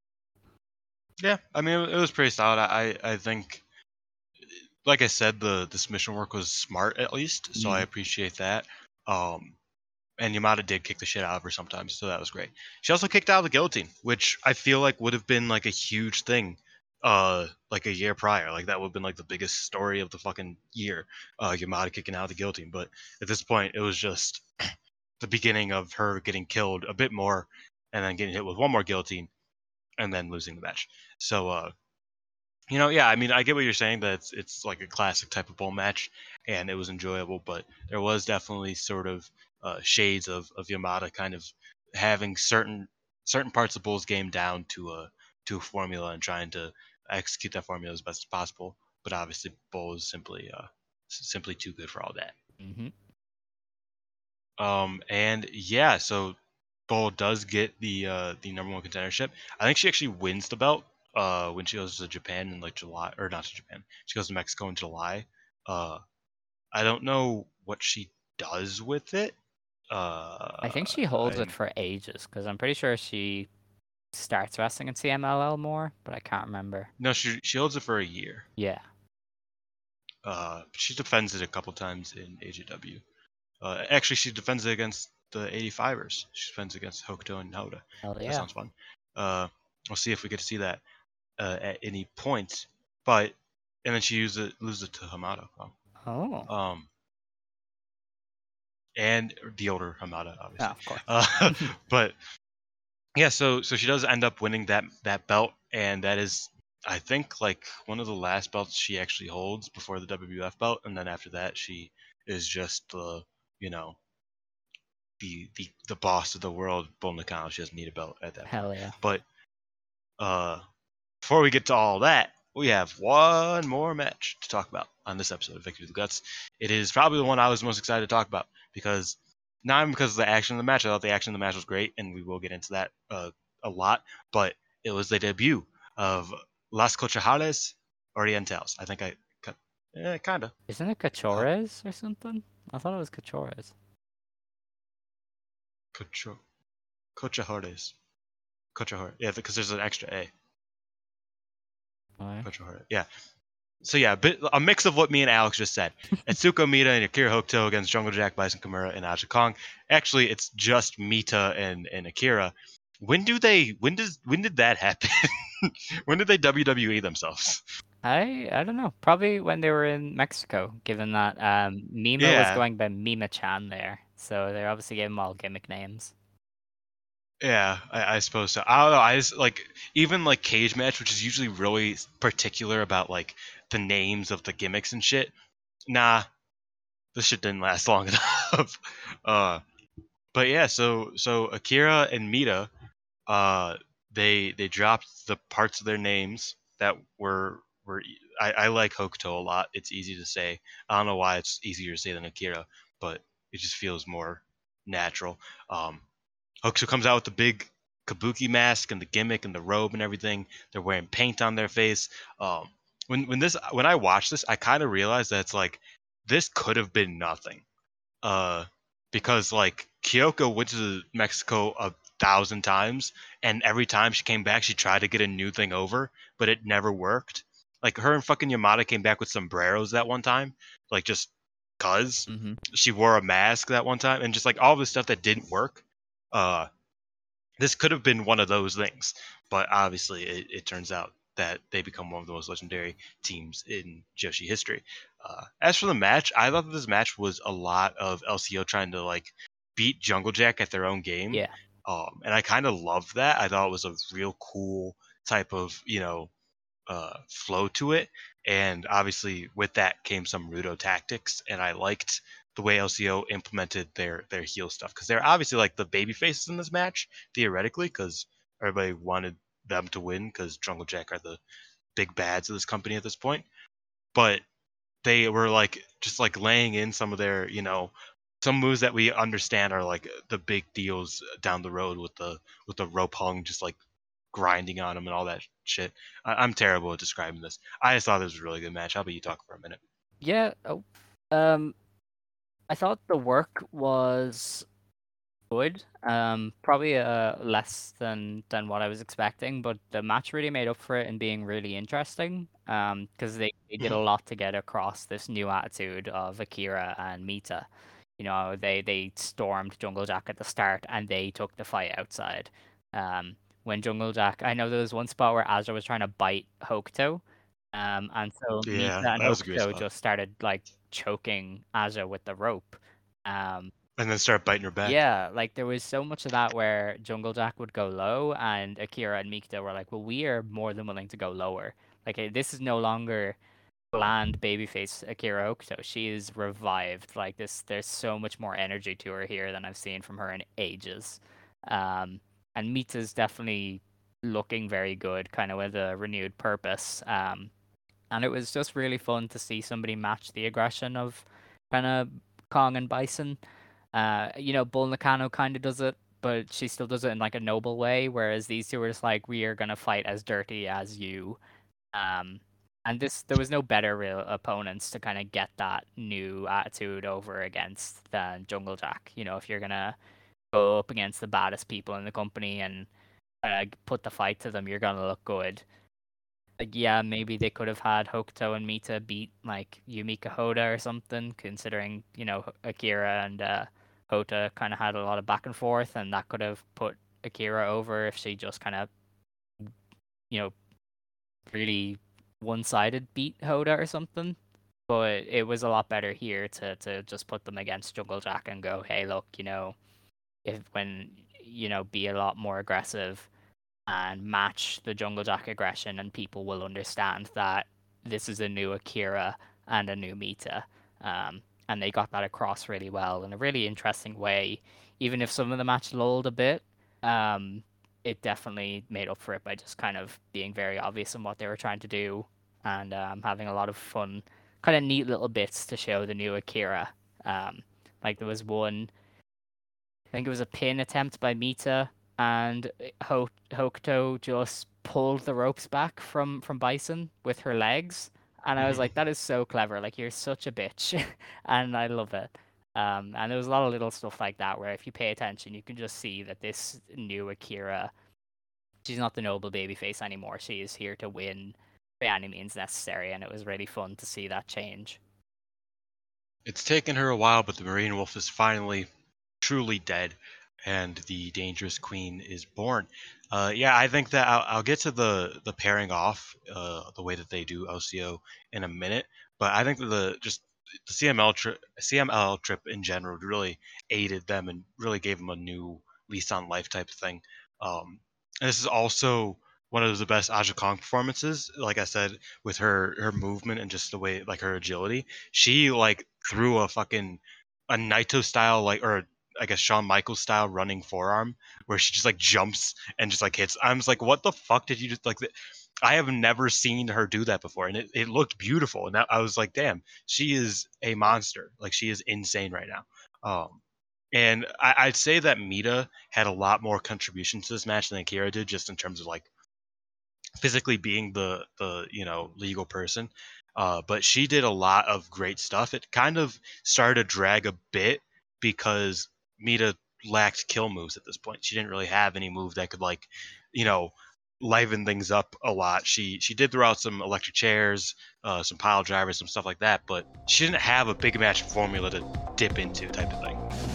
yeah. I mean, it was pretty solid. I think, like I said, the submission work was smart at least, so I appreciate that. Um, and Yamada did kick the shit out of her sometimes, so that was great. She also kicked out of the guillotine, which I feel like would have been like a huge thing, like a year prior. Like that would have been like the biggest story of the fucking year, Yamada kicking out of the guillotine. But at this point, it was just the beginning of her getting killed a bit more, and then getting hit with one more guillotine, and then losing the match. So, yeah, I mean, I get what you're saying that it's like a classic type of bowl match, and it was enjoyable, but there was definitely sort of shades of Yamada kind of having certain parts of Bull's game down to a formula and trying to execute that formula as best as possible. But obviously, Bull is simply too good for all that. Mm-hmm. And yeah, so Bull does get the number one contendership. I think she actually wins the belt when she goes to Japan in like July, or not to Japan. She goes to Mexico in July. Uh I don't know what she does with it. I think she holds it I'm for ages because I'm pretty sure she starts wrestling in CMLL more, but I can't remember. No, she holds it for a year. Yeah. She defends it a couple times in AJW. Actually, she defends it against the 85ers. She defends against Hokuto and Noda. Hell That yeah. sounds fun. We'll see if we get to see that at any point. But and then she loses it to Hamada. Oh. And the older Hamada, Yeah, obviously. of course. But yeah, so she does end up winning that belt, and that is, I think, like one of the last belts she actually holds before the WWF belt, and then after that she is just you know the boss of the world. Bull Nakano. She doesn't need a belt at that point. Hell yeah. But before we get to all that, we have one more match to talk about on this episode of Victory of the Guts. It is probably the one I was most excited to talk about because not even because of the action of the match. I thought the action of the match was great, and we will get into that a lot. But it was the debut of Las Cochajares Orientales. I think kind of. Isn't it Cachores or something? I thought it was Cachores. Cochajares. Cochajares. Yeah, because there's an extra A. Why? Cochajares. Yeah. So yeah, a mix of what me and Alex just said. Etsuko Mita and Akira Hokuto against Jungle Jack, Bison Kimura, and Aja Kong. Actually, it's just Mita and Akira. When did that happen? When did they WWE themselves? I don't know. Probably when they were in Mexico, given that Mima was Yeah. going by Mima-chan there. So they obviously gave them all gimmick names. Yeah, I suppose so. I don't know. I just like even like cage match, which is usually really particular about like the names of the gimmicks and shit. Nah, this shit didn't last long enough. But yeah, so Akira and Mita, they dropped the parts of their names that were I like Hokuto a lot. It's easy to say. I don't know why it's easier to say than Akira, but it just feels more natural. Hokuto comes out with the big kabuki mask and the gimmick and the robe and everything. They're wearing paint on their face. When I watched this, I kind of realized that it's like this could have been nothing. Because like Kyoko went to Mexico 1,000 times, and every time she came back, she tried to get a new thing over, but it never worked. Like her and fucking Yamada came back with sombreros that one time, like just cause she wore a mask that one time, and just like all this stuff that didn't work. This could have been one of those things, but obviously it turns out that they become one of the most legendary teams in Joshi history. As for the match, I thought that this match was a lot of LCO trying to like beat Jungle Jack at their own game. Yeah. And I kind of loved that. I thought it was a real cool type of, flow to it. And obviously with that came some Rudo tactics, and I liked the way LCO implemented their heel stuff because they're obviously like the baby faces in this match theoretically because everybody wanted them to win because Jungle Jack are the big bads of this company at this point. But they were like just like laying in some of their some moves that we understand are like the big deals down the road with the rope hung just like grinding on them and all that shit. I'm terrible at describing this. I just thought this was a really good match. How about you talk for a minute? Yeah. Oh. I thought the work was good. Probably less than what I was expecting, but the match really made up for it in being really interesting. Because they did a lot to get across this new attitude of Akira and Mita. they stormed Jungle Jack at the start and they took the fight outside. When Jungle Jack, I know there was one spot where Azra was trying to bite Hokuto, and so Mita Yeah, and that was a great Hokuto spot. just started like choking Azra with the rope. Um, And then start biting her back. yeah, like there was so much of that where Jungle Jack would go low, and Akira and Mikta were like, "Well, we are more than willing to go lower. Like this is no longer bland babyface Akira Hokuto. She is revived. Like this, there's so much more energy to her here than I've seen from her in ages. Um, and Mita's definitely looking very good, kind of with a renewed purpose. And it was just really fun to see somebody match the aggression of kind of Kong and Bison. Bull Nakano kind of does it, but she still does it in like a noble way, whereas these two are just like, we are gonna fight as dirty as you. Um, and there was no better real opponents to kind of get that new attitude over against than Jungle Jack. If you're gonna go up against the baddest people in the company and put the fight to them, you're gonna look good. Like, yeah, maybe they could have had Hokuto and Mita beat like Yumika Hoda or something, considering Akira and Hotta kind of had a lot of back and forth, and that could have put Akira over if she just kind of you know really one-sided beat Hoda or something. But it was a lot better here to just put them against Jungle Jack and go, hey, look, if when be a lot more aggressive and match the Jungle Jack aggression, and people will understand that this is a new Akira and a new Mita. And they got that across really well in a really interesting way. Even if some of the match lulled a bit, um, it definitely made up for it by just kind of being very obvious in what they were trying to do, and having a lot of fun, kind of neat little bits to show the new Akira. Like there was one, I think it was a pin attempt by Mita, and Hokuto just pulled the ropes back from Bison with her legs, and I was Mhm. like, that is so clever. Like you're such a bitch, and I love it. And there was a lot of little stuff like that where if you pay attention, you can just see that this new Akira, she's not the noble babyface anymore. She is here to win by any means necessary, and it was really fun to see that change. It's taken her a while, but the Marine Wolf is finally truly dead, and the Dangerous Queen is born. Yeah, I think that I'll get to the pairing off, the way that they do LCO in a minute, but I think that the CML trip in general really aided them and really gave them a new lease on life type of thing. And this is also one of the best Aja Kong performances. Like I said, with her movement and just the way, like her agility, she like threw a Naito style, like, or I guess Shawn Michaels style running forearm where she just like jumps and just like hits. I'm just like, what the fuck did you just like? I have never seen her do that before, and it looked beautiful. And I was like, damn, she is a monster. Like she is insane right now. And I'd say that Mita had a lot more contribution to this match than Akira did, just in terms of like physically being the legal person. But she did a lot of great stuff. It kind of started to drag a bit because Mita lacked kill moves at this point. She didn't really have any move that could like, you know, liven things up a lot. She did throw out some electric chairs, some pile drivers, some stuff like that, but she didn't have a big match formula to dip into type of thing.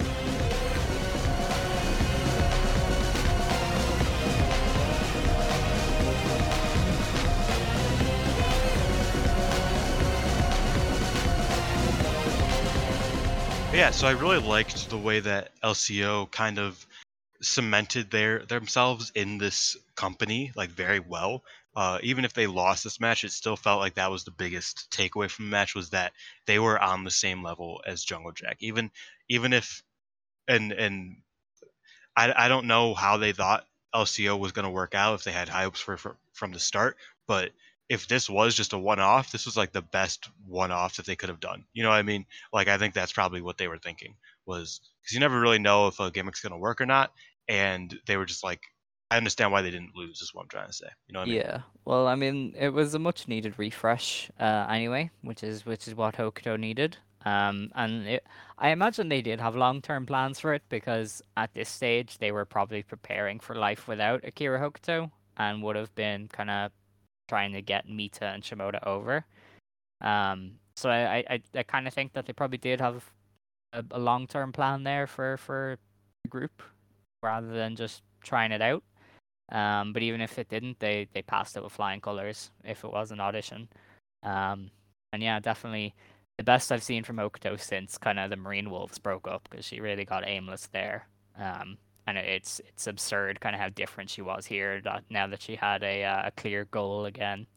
Yeah, so I really liked the way that LCO kind of cemented themselves in this company like very well. Even if they lost this match, it still felt like that was the biggest takeaway from the match, was that they were on the same level as Jungle Jack. Even if and I don't know how they thought LCO was going to work out, if they had high hopes from the start, but if this was just a one-off, this was like the best one-off that they could have done. You know what I mean? Like I think that's probably what they were thinking, was because you never really know if a gimmick's going to work or not, and they were just like, I understand why they didn't lose, is what I'm trying to say. You know what I mean? Yeah, well, I mean, it was a much needed refresh, anyway, which is what Hokuto needed. I imagine they did have long-term plans for it because at this stage they were probably preparing for life without Akira Hokuto and would have been kind of trying to get Mita and Shimoda over. So I kind of think that they probably did have a long term plan there for the group rather than just trying it out. But even if it didn't, they passed it with flying colors if it was an audition. Um, and yeah, definitely the best I've seen from Hokuto since kind of the Marine Wolves broke up, because she really got aimless there. And it's absurd kind of how different she was here now that she had a clear goal again.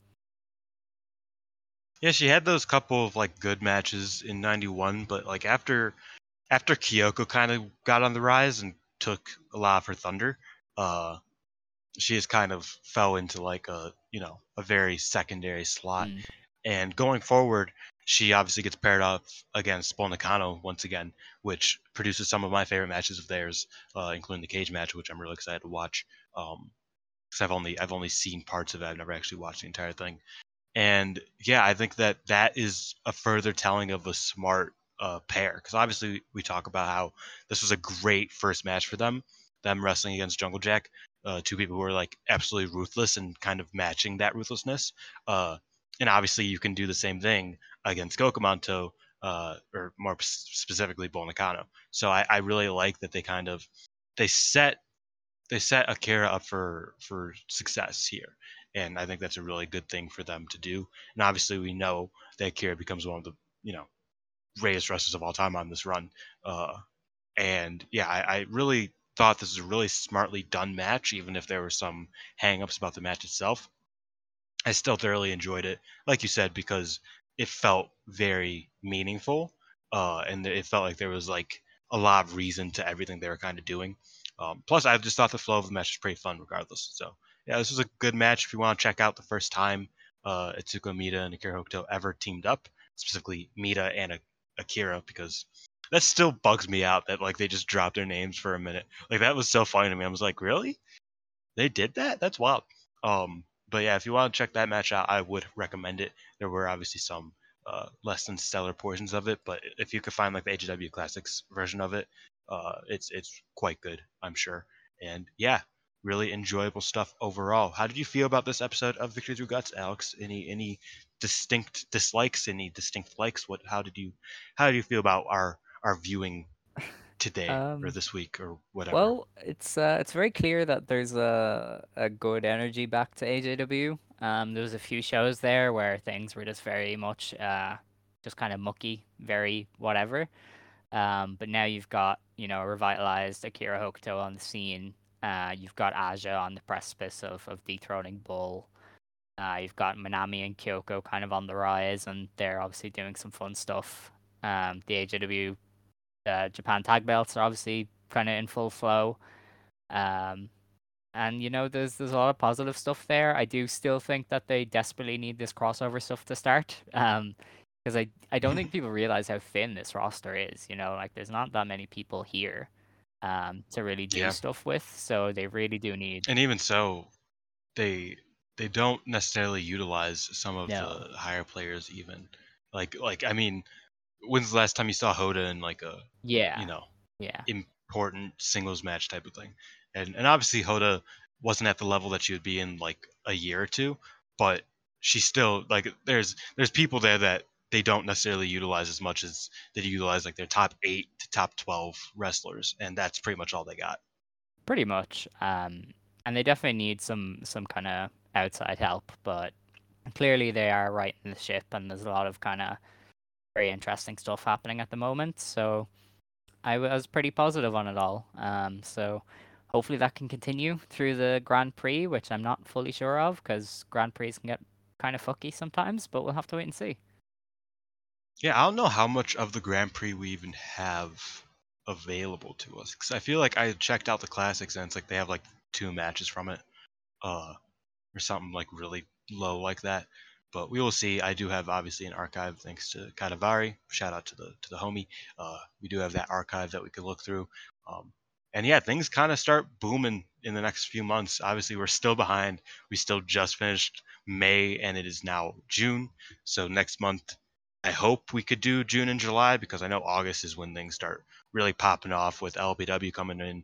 Yeah, she had those couple of like good matches in '91, but like after Kyoko kind of got on the rise and took a lot of her thunder, uh, she just kind of fell into like a very secondary slot. Mm. And going forward, she obviously gets paired up against Bull Nakano once again, which produces some of my favorite matches of theirs, including the cage match, which I'm really excited to watch. Because I've only seen parts of it. I've never actually watched the entire thing. And yeah, I think that is a further telling of a smart pair. Because obviously we talk about how this was a great first match for them wrestling against Jungle Jack, two people who are like absolutely ruthless and kind of matching that ruthlessness. Uh, and obviously you can do the same thing against Gokumanto, or more specifically Bull Nakano. So I really like that they set they set Akira up for success here, and I think that's a really good thing for them to do. And obviously, we know that Akira becomes one of the greatest wrestlers of all time on this run. Uh, and yeah, I really thought this was a really smartly done match, even if there were some hang-ups about the match itself. I still thoroughly enjoyed it, like you said, because it felt very meaningful, and it felt like there was like a lot of reason to everything they were kind of doing. Plus, I just thought the flow of the match was pretty fun, regardless. So yeah, this was a good match. If you want to check out the first time Itsuko Mita and Akira Hokuto ever teamed up, specifically Mita and Akira, because that still bugs me out that like they just dropped their names for a minute. Like that was so funny to me. I was like, really? They did that? That's wild. But yeah, if you want to check that match out, I would recommend it. There were obviously some less than stellar portions of it, but if you could find like the AJW Classics version of it, it's quite good, I'm sure. And yeah, really enjoyable stuff overall. How did you feel about this episode of Victory Through Guts, Alex? Any distinct dislikes? Any distinct likes? How do you feel about our viewing today or Um, this week or whatever? well, it's very clear that there's a good energy back to AJW. There was a few shows there where things were just very much just kind of mucky, very whatever. But now you've got, a revitalized Akira Hokuto on the scene. You've got Aja on the precipice of dethroning Bull. You've got Manami and Kyoko kind of on the rise, and they're obviously doing some fun stuff. The AJW Japan tag belts are obviously kind of in full flow. Um, and there's a lot of positive stuff there. I do still think that they desperately need this crossover stuff to start. Because I don't think people realize how thin this roster is. Like there's not that many people here, to really do Yeah. stuff with. So they really do need. And even so, they they don't necessarily utilize some of No. the higher players even. Like I mean, when's the last time you saw Hoda in like a you Yeah. know Yeah. important singles match type of thing? And obviously Hoda wasn't at the level that she would be in like a year or two, but she's still like there's people there that they don't necessarily utilize as much as they utilize like their top 8 to top 12 wrestlers, and that's pretty much all they got. Pretty much. And they definitely need some kind of outside help, but clearly they are right in the ship, and there's a lot of kind of very interesting stuff happening at the moment. So I was pretty positive on it all. So hopefully that can continue through the Grand Prix, which I'm not fully sure of because Grand Prix can get kind of fucky sometimes, but we'll have to wait and see. Yeah, I don't know how much of the Grand Prix we even have available to us, because I feel like I checked out the classics and it's like they have like 2 matches from it, uh, or something like really low like that. But we will see. I do have obviously an archive thanks to Katavari. Shout out to the homie. We do have that archive that we could look through. Um, and yeah, things kind of start booming in the next few months. Obviously, we're still behind. We still just finished May and it is now June. So next month, I hope we could do June and July, because I know August is when things start really popping off with LPW coming in,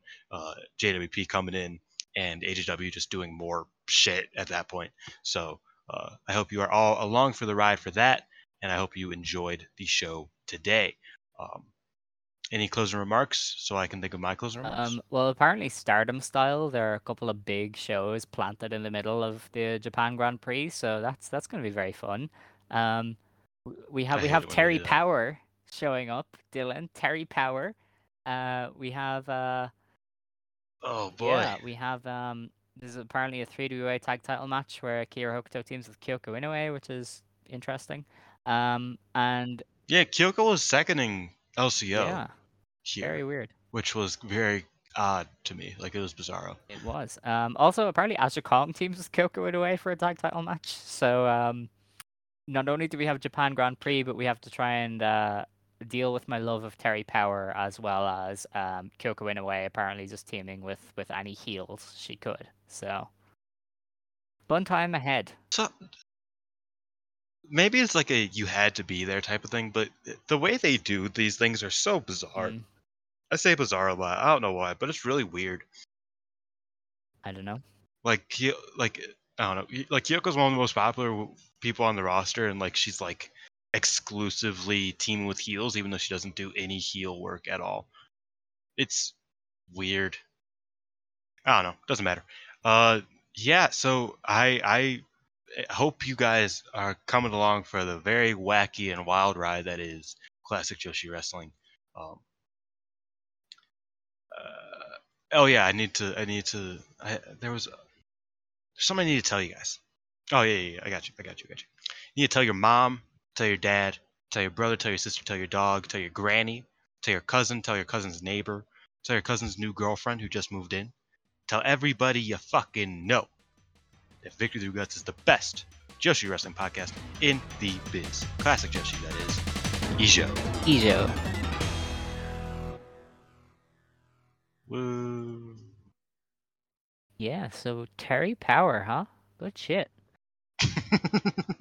JWP coming in, and AJW just doing more shit at that point. So I hope you are all along for the ride for that, and I hope you enjoyed the show today. Um, Any closing remarks so I can think of my closing remarks? Well, apparently Stardom style, there are a couple of big shows planted in the middle of the Japan Grand Prix, so that's going to be very fun. Um, I we hate have it when they Terry do that. Power showing up, Dylan. Terry Power. We have Oh boy. yeah, we have there's apparently a 3-way tag title match where Akira Hokuto teams with Kyoko Inoue, which is interesting. And Yeah, Kyoko was seconding LCO yeah, very here, weird. which was very odd to me. Like it was bizarro. It was. Also, apparently, Azure Kong teams with Kyoko Inoue for a tag title match. So, not only do we have Japan Grand Prix, but we have to try and deal with my love of Terry Power as well as Kyoko Inoue apparently just teaming with any heels she could. So, fun time ahead. So maybe it's like a you had to be there type of thing, but the way they do these things are so bizarre. Mm, I say bizarre a lot. I don't know why, but it's really weird. I don't know. Like like I don't know. Like Kyoko's one of the most popular people on the roster, and like she's like exclusively teaming with heels, even though she doesn't do any heel work at all. It's weird. I don't know. Doesn't matter. Yeah. So I hope you guys are coming along for the very wacky and wild ride that is classic Joshi wrestling. Um, oh yeah, there was something I need to tell you guys. Oh yeah. I got you. You need to tell your mom, tell your dad, tell your brother, tell your sister, tell your dog, tell your granny, tell your cousin, tell your cousin's neighbor, tell your cousin's new girlfriend who just moved in. Tell everybody you fucking know that Victory Through Guts is the best Joshi wrestling podcast in the biz. Classic Joshi, that is. Ijo. Ijo. Woo. Yeah, so Terry Power, huh? Good shit.